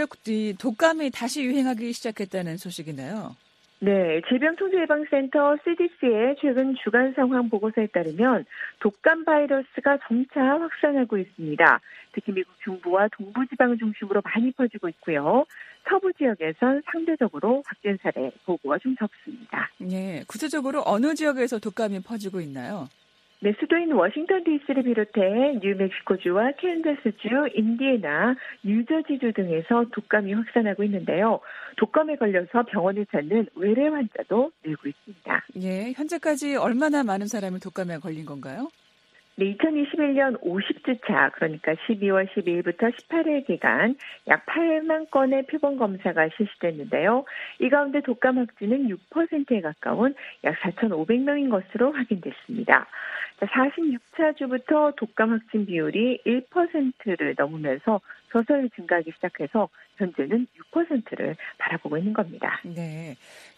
독감이 다시 유행하기 시작했다는 소식이네요. 네, 질병통제예방센터 씨디씨의 최근 주간 상황 보고서에 따르면 독감 바이러스가 점차 확산하고 있습니다. 특히 미국 중부와 동부지방을 중심으로 많이 퍼지고 있고요. 서부 지역에선 상대적으로 확진 사례 보고가 좀 적습니다. 네, 구체적으로 어느 지역에서 독감이 퍼지고 있나요? 네, 수도인 워싱턴 디씨를 비롯해 뉴멕시코주와 캔자스주, 인디애나, 뉴저지주 등에서 독감이 확산하고 있는데요. 독감에 걸려서 병원을 찾는 외래 환자도 늘고 있습니다. 예, 현재까지 얼마나 많은 사람이 독감에 걸린 건가요? 네, 이천이십일 년 오십 주 차, 그러니까 십이월 십이일부터 십팔일 기간 약 팔만 건의 표본 검사가 실시됐는데요. 이 가운데 독감 확진은 육 퍼센트에 가까운 약 사천오백 명인 것으로 확인됐습니다. 사십육 차 주부터 독감 확진 비율이 일 퍼센트를 넘으면서 서서히 증가하기 시작해서 현재는 육 퍼센트를 바라보고 있는 겁니다. 네,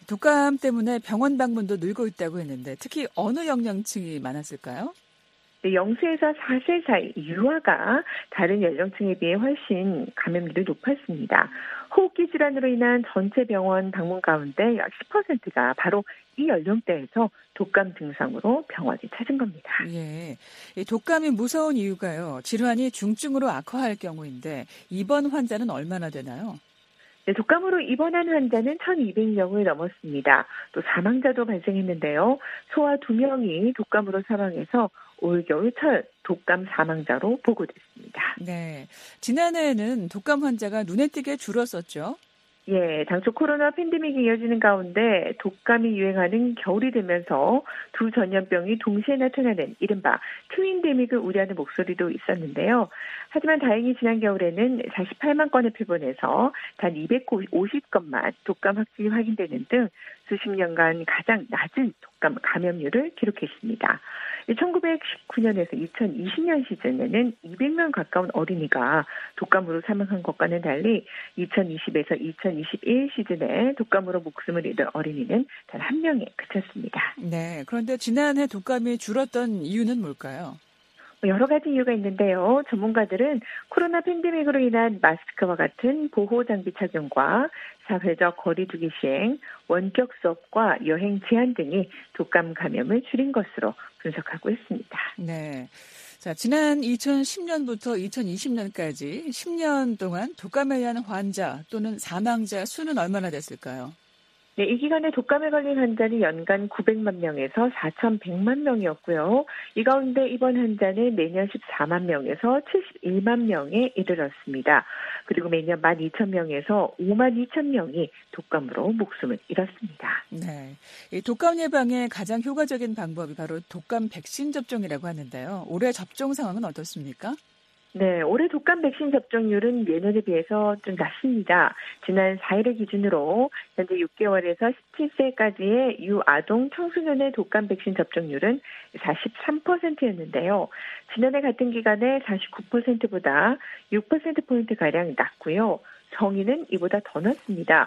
독감 때문에 병원 방문도 늘고 있다고 했는데 특히 어느 연령층이 많았을까요? 네, 영세에서 사 세 사이 유아가 다른 연령층에 비해 훨씬 감염률이 높았습니다. 호흡기 질환으로 인한 전체 병원 방문 가운데 약 십 퍼센트가 바로 이 연령대에서 독감 증상으로 병원을 찾은 겁니다. 예, 이 독감이 무서운 이유가요, 질환이 중증으로 악화할 경우인데 입원 환자는 얼마나 되나요? 네, 독감으로 입원한 환자는 천이백 명을 넘었습니다. 또 사망자도 발생했는데요. 소아 두 명이 독감으로 사망해서 올겨울 첫 독감 사망자로 보고됐습니다. 네, 지난해에는 독감 환자가 눈에 띄게 줄었었죠. 예, 당초 코로나 팬데믹이 이어지는 가운데 독감이 유행하는 겨울이 되면서 두 전염병이 동시에 나타나는 이른바 트윈데믹을 우려하는 목소리도 있었는데요. 하지만 다행히 지난 겨울에는 사십팔만 건의 표본에서 단 이백오십 건만 독감 확진이 확인되는 등 수십 년간 가장 낮은 독감 감염률을 기록했습니다. 천구백십구 년에서 이천이십 년 시즌에는 이백 명 가까운 어린이가 독감으로 사망한 것과는 달리 이천이십에서 이천이십일 시즌에 독감으로 목숨을 잃은 어린이는 단 한 명에 그쳤습니다. 네, 그런데 지난해 독감이 줄었던 이유는 뭘까요? 여러 가지 이유가 있는데요. 전문가들은 코로나 팬데믹으로 인한 마스크와 같은 보호 장비 착용과 사회적 거리 두기 시행, 원격 수업과 여행 제한 등이 독감 감염을 줄인 것으로 분석하고 있습니다. 네. 자, 지난 이천십 년부터 이천이십 년까지 십 년 동안 독감에 의한 환자 또는 사망자 수는 얼마나 됐을까요? 네, 이 기간에 독감에 걸린 환자는 연간 구백만 명에서 사천백만 명이었고요. 이 가운데 입원 환자는 매년 십사만 명에서 칠십일만 명에 이르렀습니다. 그리고 매년 만 이천 명에서 오만 이천 명이 독감으로 목숨을 잃었습니다. 네, 이 독감 예방에 가장 효과적인 방법이 바로 독감 백신 접종이라고 하는데요. 올해 접종 상황은 어떻습니까? 네, 올해 독감 백신 접종률은 예년에 비해서 좀 낮습니다. 지난 사 일을 기준으로 현재 육 개월에서 십칠 세까지의 유아동 청소년의 독감 백신 접종률은 사십삼 퍼센트였는데요. 지난해 같은 기간에 사십구 퍼센트보다 육 퍼센트포인트가량 낮고요. 성인은 이보다 더 낮습니다.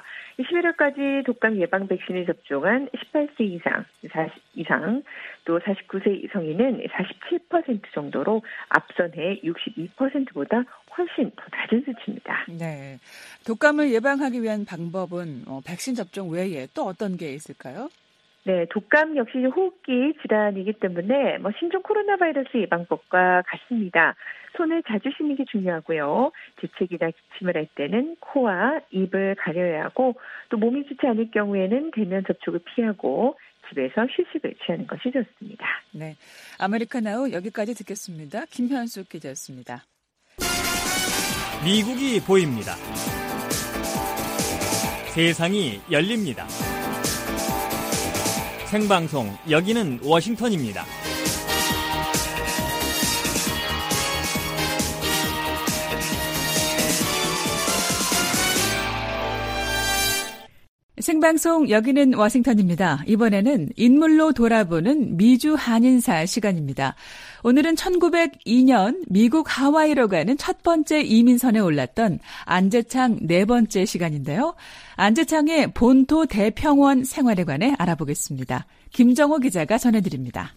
십일월까지 독감 예방 백신을 접종한 십팔 세 이상, 사십 이상, 또 사십구 세 성인은 사십칠 퍼센트 정도로 앞선 해 육십이 퍼센트보다 훨씬 더 낮은 수치입니다. 네, 독감을 예방하기 위한 방법은 어, 백신 접종 외에 또 어떤 게 있을까요? 네, 독감 역시 호흡기 질환이기 때문에 뭐 신종 코로나 바이러스 예방법과 같습니다. 손을 자주 씻는 게 중요하고요. 재채기나 기침을 할 때는 코와 입을 가려야 하고 또 몸이 좋지 않을 경우에는 대면 접촉을 피하고 집에서 휴식을 취하는 것이 좋습니다. 네, 아메리카나우 여기까지 듣겠습니다. 김현숙 기자였습니다. 미국이 보입니다. 세상이 열립니다. 생방송 여기는 워싱턴입니다. 생방송 여기는 워싱턴입니다. 이번에는 인물로 돌아보는 미주 한인사 시간입니다. 오늘은 천구백이 년 미국 하와이로 가는 첫 번째 이민선에 올랐던 안재창 네 번째 시간인데요. 안재창의 본토 대평원 생활에 관해 알아보겠습니다. 김정호 기자가 전해드립니다.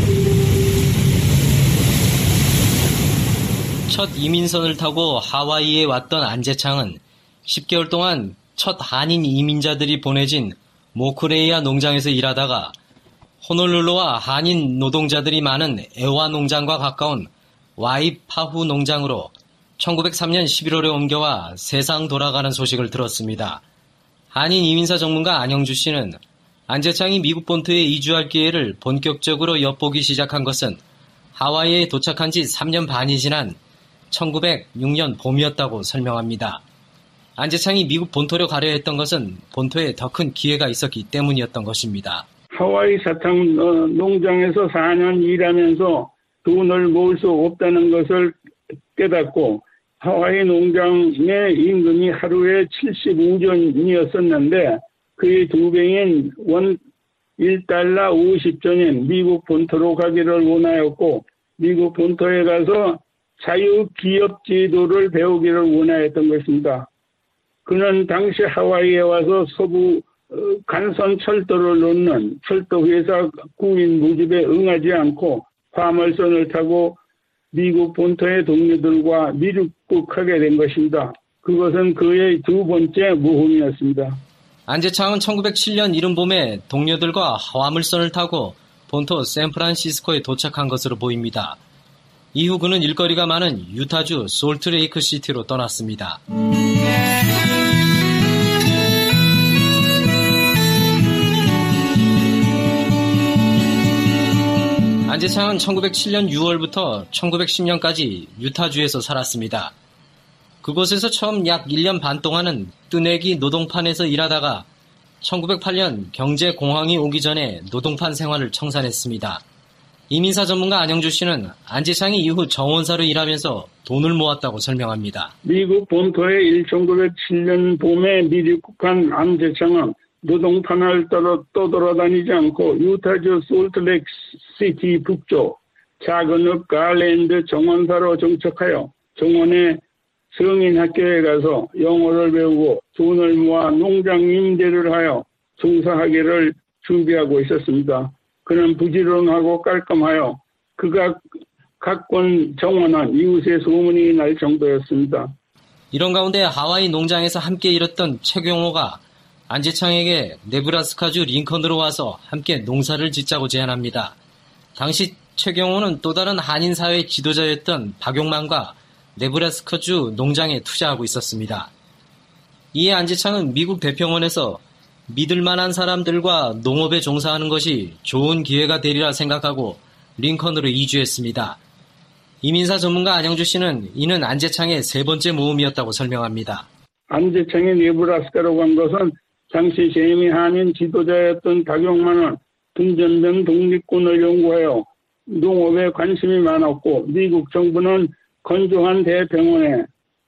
첫 이민선을 타고 하와이에 왔던 안재창은 십 개월 동안 첫 한인 이민자들이 보내진 모크레이아 농장에서 일하다가 호놀룰루와 한인 노동자들이 많은 애화 농장과 가까운 와이파후 농장으로 천구백삼 년 십일월에 옮겨와 세상 돌아가는 소식을 들었습니다. 한인 이민사 전문가 안영주 씨는 안재창이 미국 본토에 이주할 기회를 본격적으로 엿보기 시작한 것은 하와이에 도착한 지 삼 년 반이 지난 천구백육 년 봄이었다고 설명합니다. 안재창이 미국 본토로 가려 했던 것은 본토에 더 큰 기회가 있었기 때문이었던 것입니다. 하와이 사탕 농장에서 사 년 일하면서 돈을 모을 수 없다는 것을 깨닫고 하와이 농장의 임금이 하루에 칠십오 전이었었는데 그의 두 배인 원 일 달러 오십 전인 미국 본토로 가기를 원하였고 미국 본토에 가서 자유기업 제도를 배우기를 원하였던 것입니다. 그는 당시 하와이에 와서 서부 간선 철도를 놓는 철도회사 구인 모집에 응하지 않고 화물선을 타고 미국 본토의 동료들과 미국국하게 된 것입니다. 그것은 그의 두 번째 모험이었습니다. 안재창은 천구백칠 년 이른 봄에 동료들과 화물선을 타고 본토 샌프란시스코에 도착한 것으로 보입니다. 이후 그는 일거리가 많은 유타주 솔트레이크 시티로 떠났습니다. 안재창은 천구백칠 년 유월부터 천구백십 년까지 유타주에서 살았습니다. 그곳에서 처음 약 일 년 반 동안은 뜨내기 노동판에서 일하다가 천구백팔 년 경제공황이 오기 전에 노동판 생활을 청산했습니다. 이민사 전문가 안영주 씨는 안재창이 이후 정원사로 일하면서 돈을 모았다고 설명합니다. 미국 본토에 천구백칠 년 봄에 미입국한 안재창은 노동판을 따라 떠돌아다니지 않고 유타주 솔트레이크 시티 북쪽 작은 읍 가랜드 정원사로 정착하여 정원의 성인학교에 가서 영어를 배우고 돈을 모아 농장 임대를 하여 종사하기를 준비하고 있었습니다. 그는 부지런하고 깔끔하여 그가 갖곤 정원한 이웃의 소문이 날 정도였습니다. 이런 가운데 하와이 농장에서 함께 일했던 최경호가 안재창에게 네브라스카주 링컨으로 와서 함께 농사를 짓자고 제안합니다. 당시 최경호는 또 다른 한인사회 지도자였던 박용만과 네브라스카주 농장에 투자하고 있었습니다. 이에 안재창은 미국 대평원에서 믿을 만한 사람들과 농업에 종사하는 것이 좋은 기회가 되리라 생각하고 링컨으로 이주했습니다. 이민사 전문가 안영주 씨는 이는 안재창의 세 번째 모험이었다고 설명합니다. 안재창이 네브라스카로 간 것은 당시 재미 한인 지도자였던 박용만은 분전된 독립군을 연구하여 농업에 관심이 많았고 미국 정부는 건조한 대평원에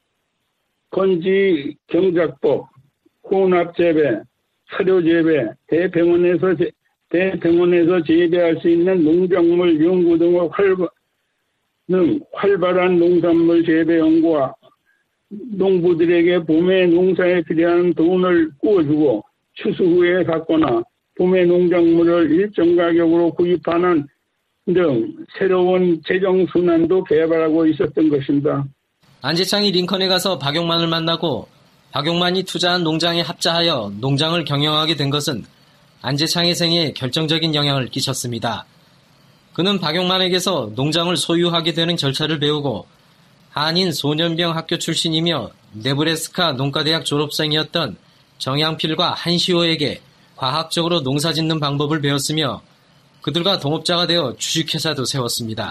건지 경작법, 혼합재배, 사료재배, 대평원에서, 제, 대평원에서 재배할 수 있는 농작물 연구 등의 활발, 등 활발한 농산물 재배 연구와 농부들에게 봄에 농사에 필요한 돈을 구워주고 추수 후에 갖거나 봄에 농작물을 일정 가격으로 구입하는 등 새로운 재정순환도 개발하고 있었던 것입니다. 안재창이 링컨에 가서 박용만을 만나고 박용만이 투자한 농장에 합자하여 농장을 경영하게 된 것은 안재창의 생애에 결정적인 영향을 끼쳤습니다. 그는 박용만에게서 농장을 소유하게 되는 절차를 배우고 한인 소년병 학교 출신이며 네브래스카 농가대학 졸업생이었던 정양필과 한시호에게 과학적으로 농사 짓는 방법을 배웠으며 그들과 동업자가 되어 주식회사도 세웠습니다.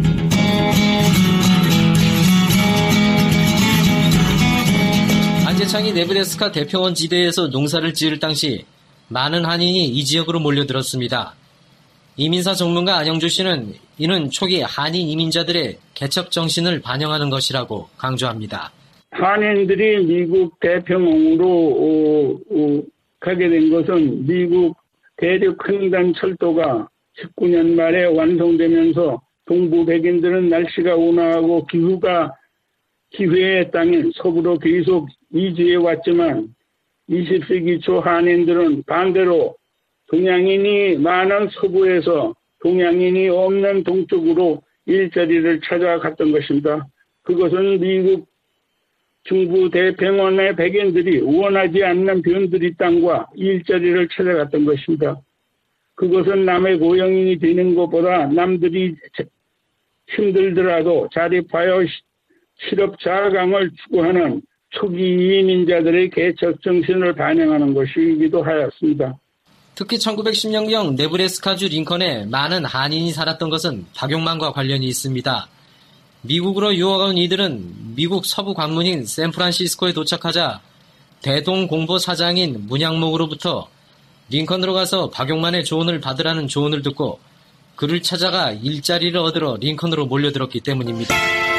안재창이 네브래스카 대평원 지대에서 농사를 지을 당시 많은 한인이 이 지역으로 몰려들었습니다. 이민사 전문가 안영주 씨는 이는 초기 한인 이민자들의 개척 정신을 반영하는 것이라고 강조합니다. 한인들이 미국 대평원으로 어, 어, 가게 된 것은 미국 대륙 횡단 철도가 십구 년 말에 완성되면서 동부 백인들은 날씨가 온화하고 기후가 기회의 땅인 서부로 계속 이주해 왔지만 이십 세기 초 한인들은 반대로 동양인이 많은 서부에서 동양인이 없는 동쪽으로 일자리를 찾아갔던 것입니다. 그것은 미국 중부 대평원의 백인들이 원하지 않는 변두리 땅과 일자리를 찾아갔던 것입니다. 그것은 남의 고용인이 되는 것보다 남들이 힘들더라도 자립하여 실업 자강을 추구하는 초기 이민자들의 개척 정신을 반영하는 것이기도 하였습니다. 특히 천구백십 년경 네브래스카주 링컨에 많은 한인이 살았던 것은 박용만과 관련이 있습니다. 미국으로 유학 온 이들은 미국 서부 관문인 샌프란시스코에 도착하자 대동공보 사장인 문양목으로부터 링컨으로 가서 박용만의 조언을 받으라는 조언을 듣고 그를 찾아가 일자리를 얻으러 링컨으로 몰려들었기 때문입니다.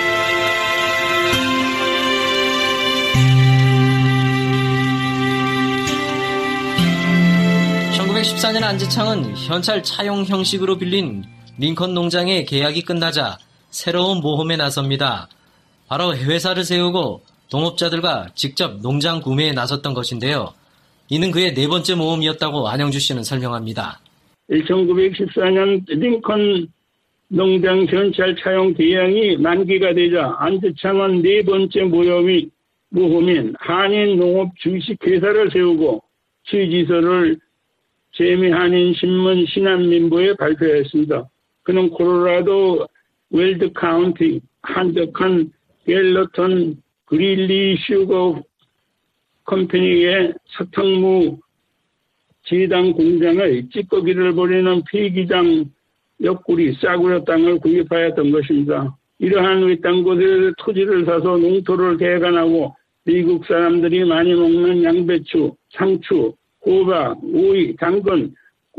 천구백십사 년 안재창은 현찰 차용 형식으로 빌린 링컨 농장의 계약이 끝나자 새로운 모험에 나섭니다. 바로 회사를 세우고 동업자들과 직접 농장 구매에 나섰던 것인데요. 이는 그의 네 번째 모험이었다고 안영주 씨는 설명합니다. 천구백십사 년 링컨 농장 현찰 차용 계약이 만기가 되자 안재창은 네 번째 모험이, 모험인 한인 농업 주식회사를 세우고 취지서를 재미 한인 신문 신한민보에 발표했습니다. 그는 콜로라도 웰드 카운티 한적한 갤러턴 그릴리 슈거 컴퍼니의 사탕무 지당 공장의 찌꺼기를 버리는 폐기장 옆구리 싸구려 땅을 구입하였던 것입니다. 이러한 외딴 곳에 토지를 사서 농토를 개간하고 미국 사람들이 많이 먹는 양배추, 상추, 호박, 오이, 당근,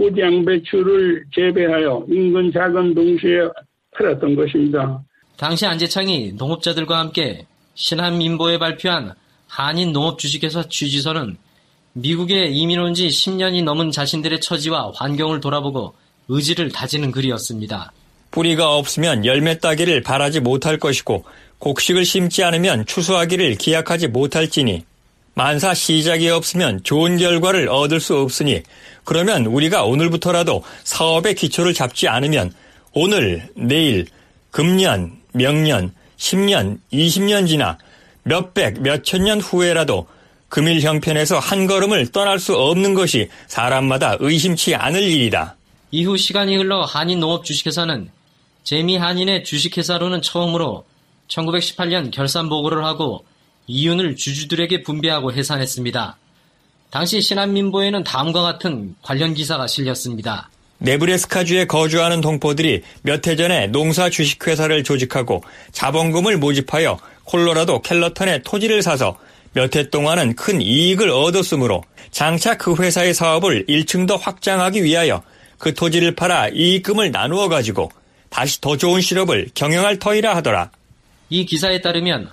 꽃양배추를 재배하여 인근 작은 동시에 팔았던 것입니다. 당시 안재창이 농업자들과 함께 신한민보에 발표한 한인 농업주식회사 취지서는 미국에 이민 온 지 십 년이 넘은 자신들의 처지와 환경을 돌아보고 의지를 다지는 글이었습니다. 뿌리가 없으면 열매 따기를 바라지 못할 것이고 곡식을 심지 않으면 추수하기를 기약하지 못할지니 만사 시작이 없으면 좋은 결과를 얻을 수 없으니 그러면 우리가 오늘부터라도 사업의 기초를 잡지 않으면 오늘, 내일, 금년, 명년, 십 년, 이십 년 지나 몇백, 몇천 년 후에라도 금일 형편에서 한 걸음을 떠날 수 없는 것이 사람마다 의심치 않을 일이다. 이후 시간이 흘러 한인농업주식회사는 재미 한인의 주식회사로는 처음으로 천구백십팔 년 결산보고를 하고 이윤을 주주들에게 분배하고 해산했습니다. 당시 신한민보에는 다음과 같은 관련 기사가 실렸습니다. 네브래스카주에 거주하는 동포들이 몇 해 전에 농사 주식회사를 조직하고 자본금을 모집하여 콜로라도 켈러턴에 토지를 사서 몇 해 동안은 큰 이익을 얻었으므로 장차 그 회사의 사업을 일 층 더 확장하기 위하여 그 토지를 팔아 이익금을 나누어 가지고 다시 더 좋은 실업을 경영할 터이라 하더라. 이 기사에 따르면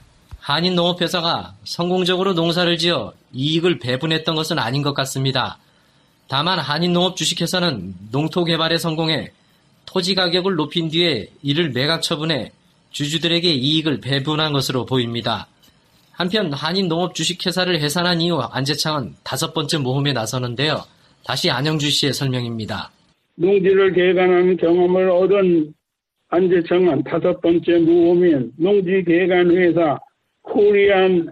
한인농업회사가 성공적으로 농사를 지어 이익을 배분했던 것은 아닌 것 같습니다. 다만 한인농업주식회사는 농토 개발에 성공해 토지 가격을 높인 뒤에 이를 매각 처분해 주주들에게 이익을 배분한 것으로 보입니다. 한편 한인농업주식회사를 해산한 이후 안재창은 다섯 번째 모험에 나서는데요. 다시 안영주 씨의 설명입니다. 농지를 개간하는 경험을 얻은 안재창은 다섯 번째 모험인 농지개간회사 코리안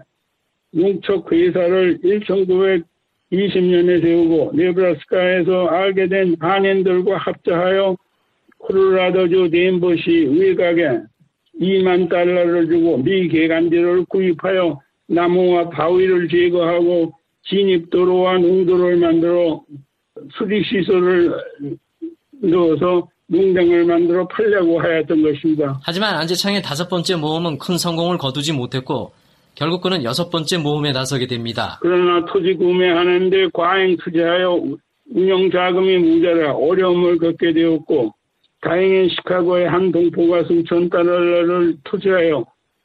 농척회사를 천구백이십 년에 세우고 네브라스카에서 알게 된 한인들과 합작하여 콜로라도주 덴버시 외곽에 이만 달러를 주고 미개간지를 구입하여 나무와 바위를 제거하고 진입도로와 농도를 만들어 수리시설을 넣어서 농장을 만들어 팔려고 하였던 것입니다. 하지만 안재창의 다섯 번째 모험은 큰 성공을 거두지 못했고 결국 그는 여섯 번째 모험에 나서게 됩니다. 그러나 토지 구매하는 데 과잉 투자하여 운영 자금이 모자라 어려움을 겪게 되었고 다행히 시카고의 한 동포가 수천 달러를 투자하여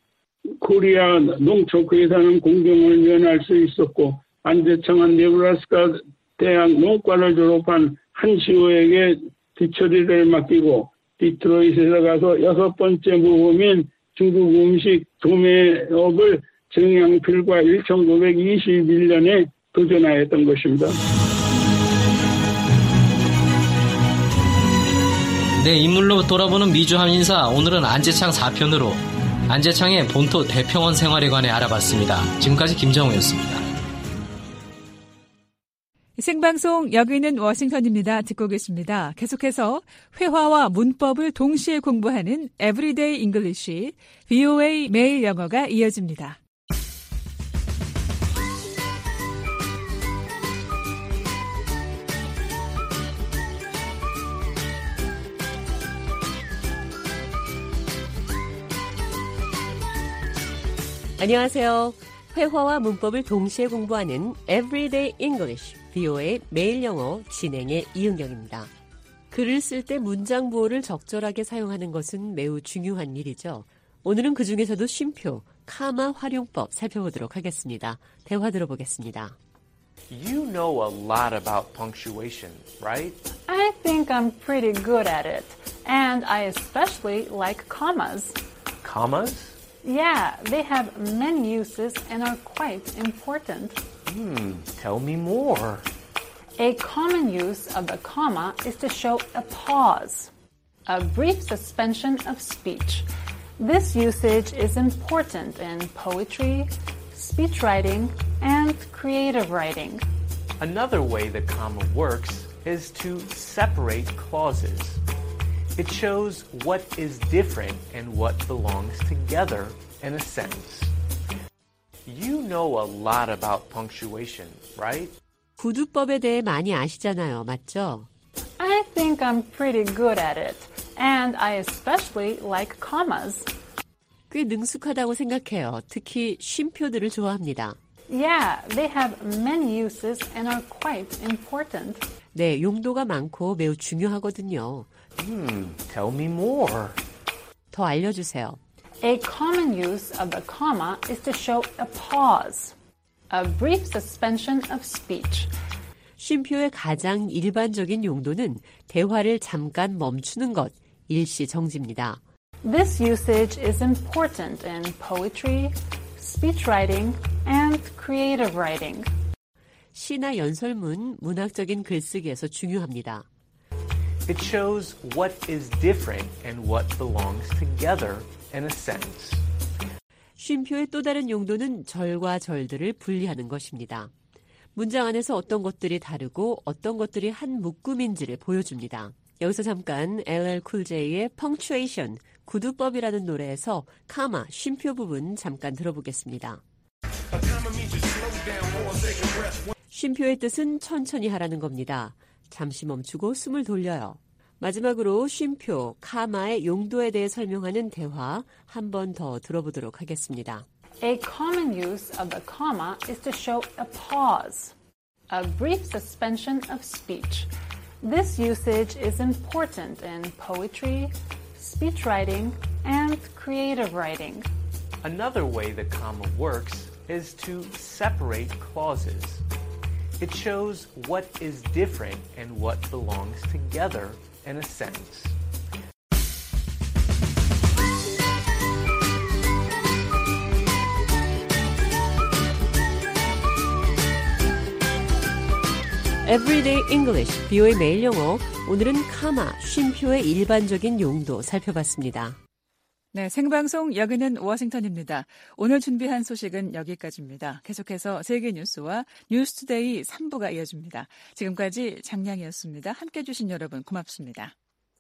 코리아 농축회사는 공정을 면할 수 있었고 안재창은 네브라스카 대학 농과를 졸업한 한 시호에게 뒤처리를 맡기고 디트로이트에 가서 여섯 번째 모험인 중국 음식 도매업을 정양필과 천구백이십일 년에 도전하였던 것입니다. 네, 인물로 돌아보는 미주 한인사, 오늘은 안재창 사 편으로 안재창의 본토 대평원 생활에 관해 알아봤습니다. 지금까지 김정우였습니다. 생방송 여기는 워싱턴입니다. 듣고 계십니다. 계속해서 회화와 문법을 동시에 공부하는 에브리데이 잉글리시 브이오에이 매일 영어가 이어집니다. 안녕하세요. 회화와 문법을 동시에 공부하는 Everyday English, 브이오에이 매일 영어 진행의 이은경입니다. 글을 쓸 때 문장 부호를 적절하게 사용하는 것은 매우 중요한 일이죠. 오늘은 그중에서도 쉼표, 카마 활용법 살펴보도록 하겠습니다. 대화 들어보겠습니다. You know a lot about punctuation, right? I think I'm pretty good at it, and I especially like commas. Commas? Yeah, they have many uses and are quite important. Hmm, tell me more. A common use of the comma is to show a pause, a brief suspension of speech. This usage is important in poetry, speech writing, and creative writing. Another way the comma works is to separate clauses. It shows what is different and what belongs together in a sentence. You know a lot about punctuation, right? 구두법에 대해 많이 아시잖아요. 맞죠? I think I'm pretty good at it, and I especially like commas. 꽤 능숙하다고 생각해요. 특히 쉼표들을 좋아합니다. Yeah, they have many uses and are quite important. 네, 용도가 많고 매우 중요하거든요. Hmm, tell me more. 더 알려주세요. A common use of the comma is to show a pause, a brief suspension of speech. 쉼표의 가장 일반적인 용도는 대화를 잠깐 멈추는 것, 일시 정지입니다. This usage is important in poetry, speech writing, and creative writing. 시나 연설문, 문학적인 글쓰기에서 중요합니다. It shows what is different and what belongs together in a sentence. 쉼표의 또 다른 용도는 절과 절들을 분리하는 것입니다. 문장 안에서 어떤 것들이 다르고 어떤 것들이 한 묶음인지를 보여줍니다. 여기서 잠깐 엘엘 Cool J의 Punctuation, 구두법이라는 노래에서 카마, 쉼표 부분 잠깐 들어보겠습니다. 쉼표의 뜻은 천천히 하라는 겁니다. 잠시 멈추고 숨을 돌려요. 마지막으로 쉼표, 카마의 용도에 대해 설명하는 대화 한 번 더 들어보도록 하겠습니다. A common use of the comma is to show a pause, a brief suspension of speech. This usage is important in poetry, speech writing, and creative writing. Another way the comma works is to separate clauses. It shows what is different and what belongs together in a sentence. Everyday English, 비오의 매일 영어. 오늘은 카마, 쉼표의 일반적인 용도 살펴봤습니다. 네, 생방송 여기는 워싱턴입니다. 오늘 준비한 소식은 여기까지입니다. 계속해서 세계 뉴스와 뉴스투데이 삼 부가 이어집니다. 지금까지 장량이었습니다. 함께해 주신 여러분 고맙습니다.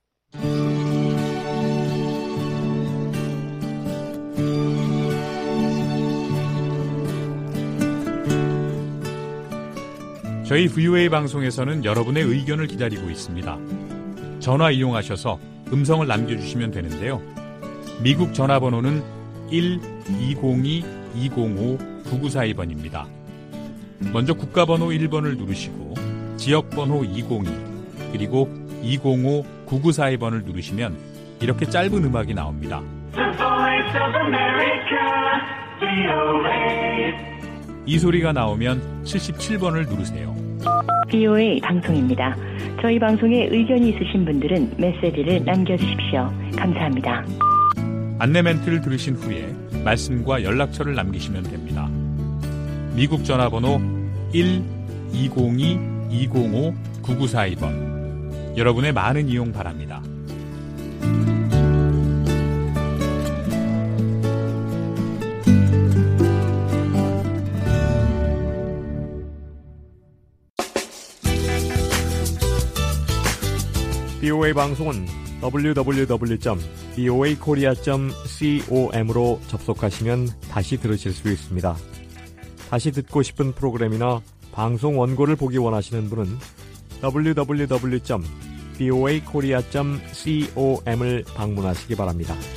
저희 브이오에이 방송에서는 여러분의 의견을 기다리고 있습니다. 전화 이용하셔서 음성을 남겨주시면 되는데요. 미국 전화번호는 일 이공이 이공오 구구사이 번입니다. 먼저 국가번호 일 번을 누르시고 지역번호 이공이 그리고 이공오 구구사이 번을 누르시면 이렇게 짧은 음악이 나옵니다. 이 소리가 나오면 칠십칠 번을 누르세요. 비오에이 방송입니다. 저희 방송에 의견이 있으신 분들은 메시지를 남겨주십시오. 감사합니다. 안내 멘트를 들으신 후에 말씀과 연락처를 남기시면 됩니다. 미국 전화번호 일 이공이 이공오 구구사이 번. 여러분의 많은 이용 바랍니다. 비오에이 방송은 더블유 더블유 더블유 점 비오에이 코리아 점 com으로 접속하시면 다시 들으실 수 있습니다. 다시 듣고 싶은 프로그램이나 방송 원고를 보기 원하시는 분은 더블유 더블유 더블유 점 비오에이 코리아 점 com을 방문하시기 바랍니다.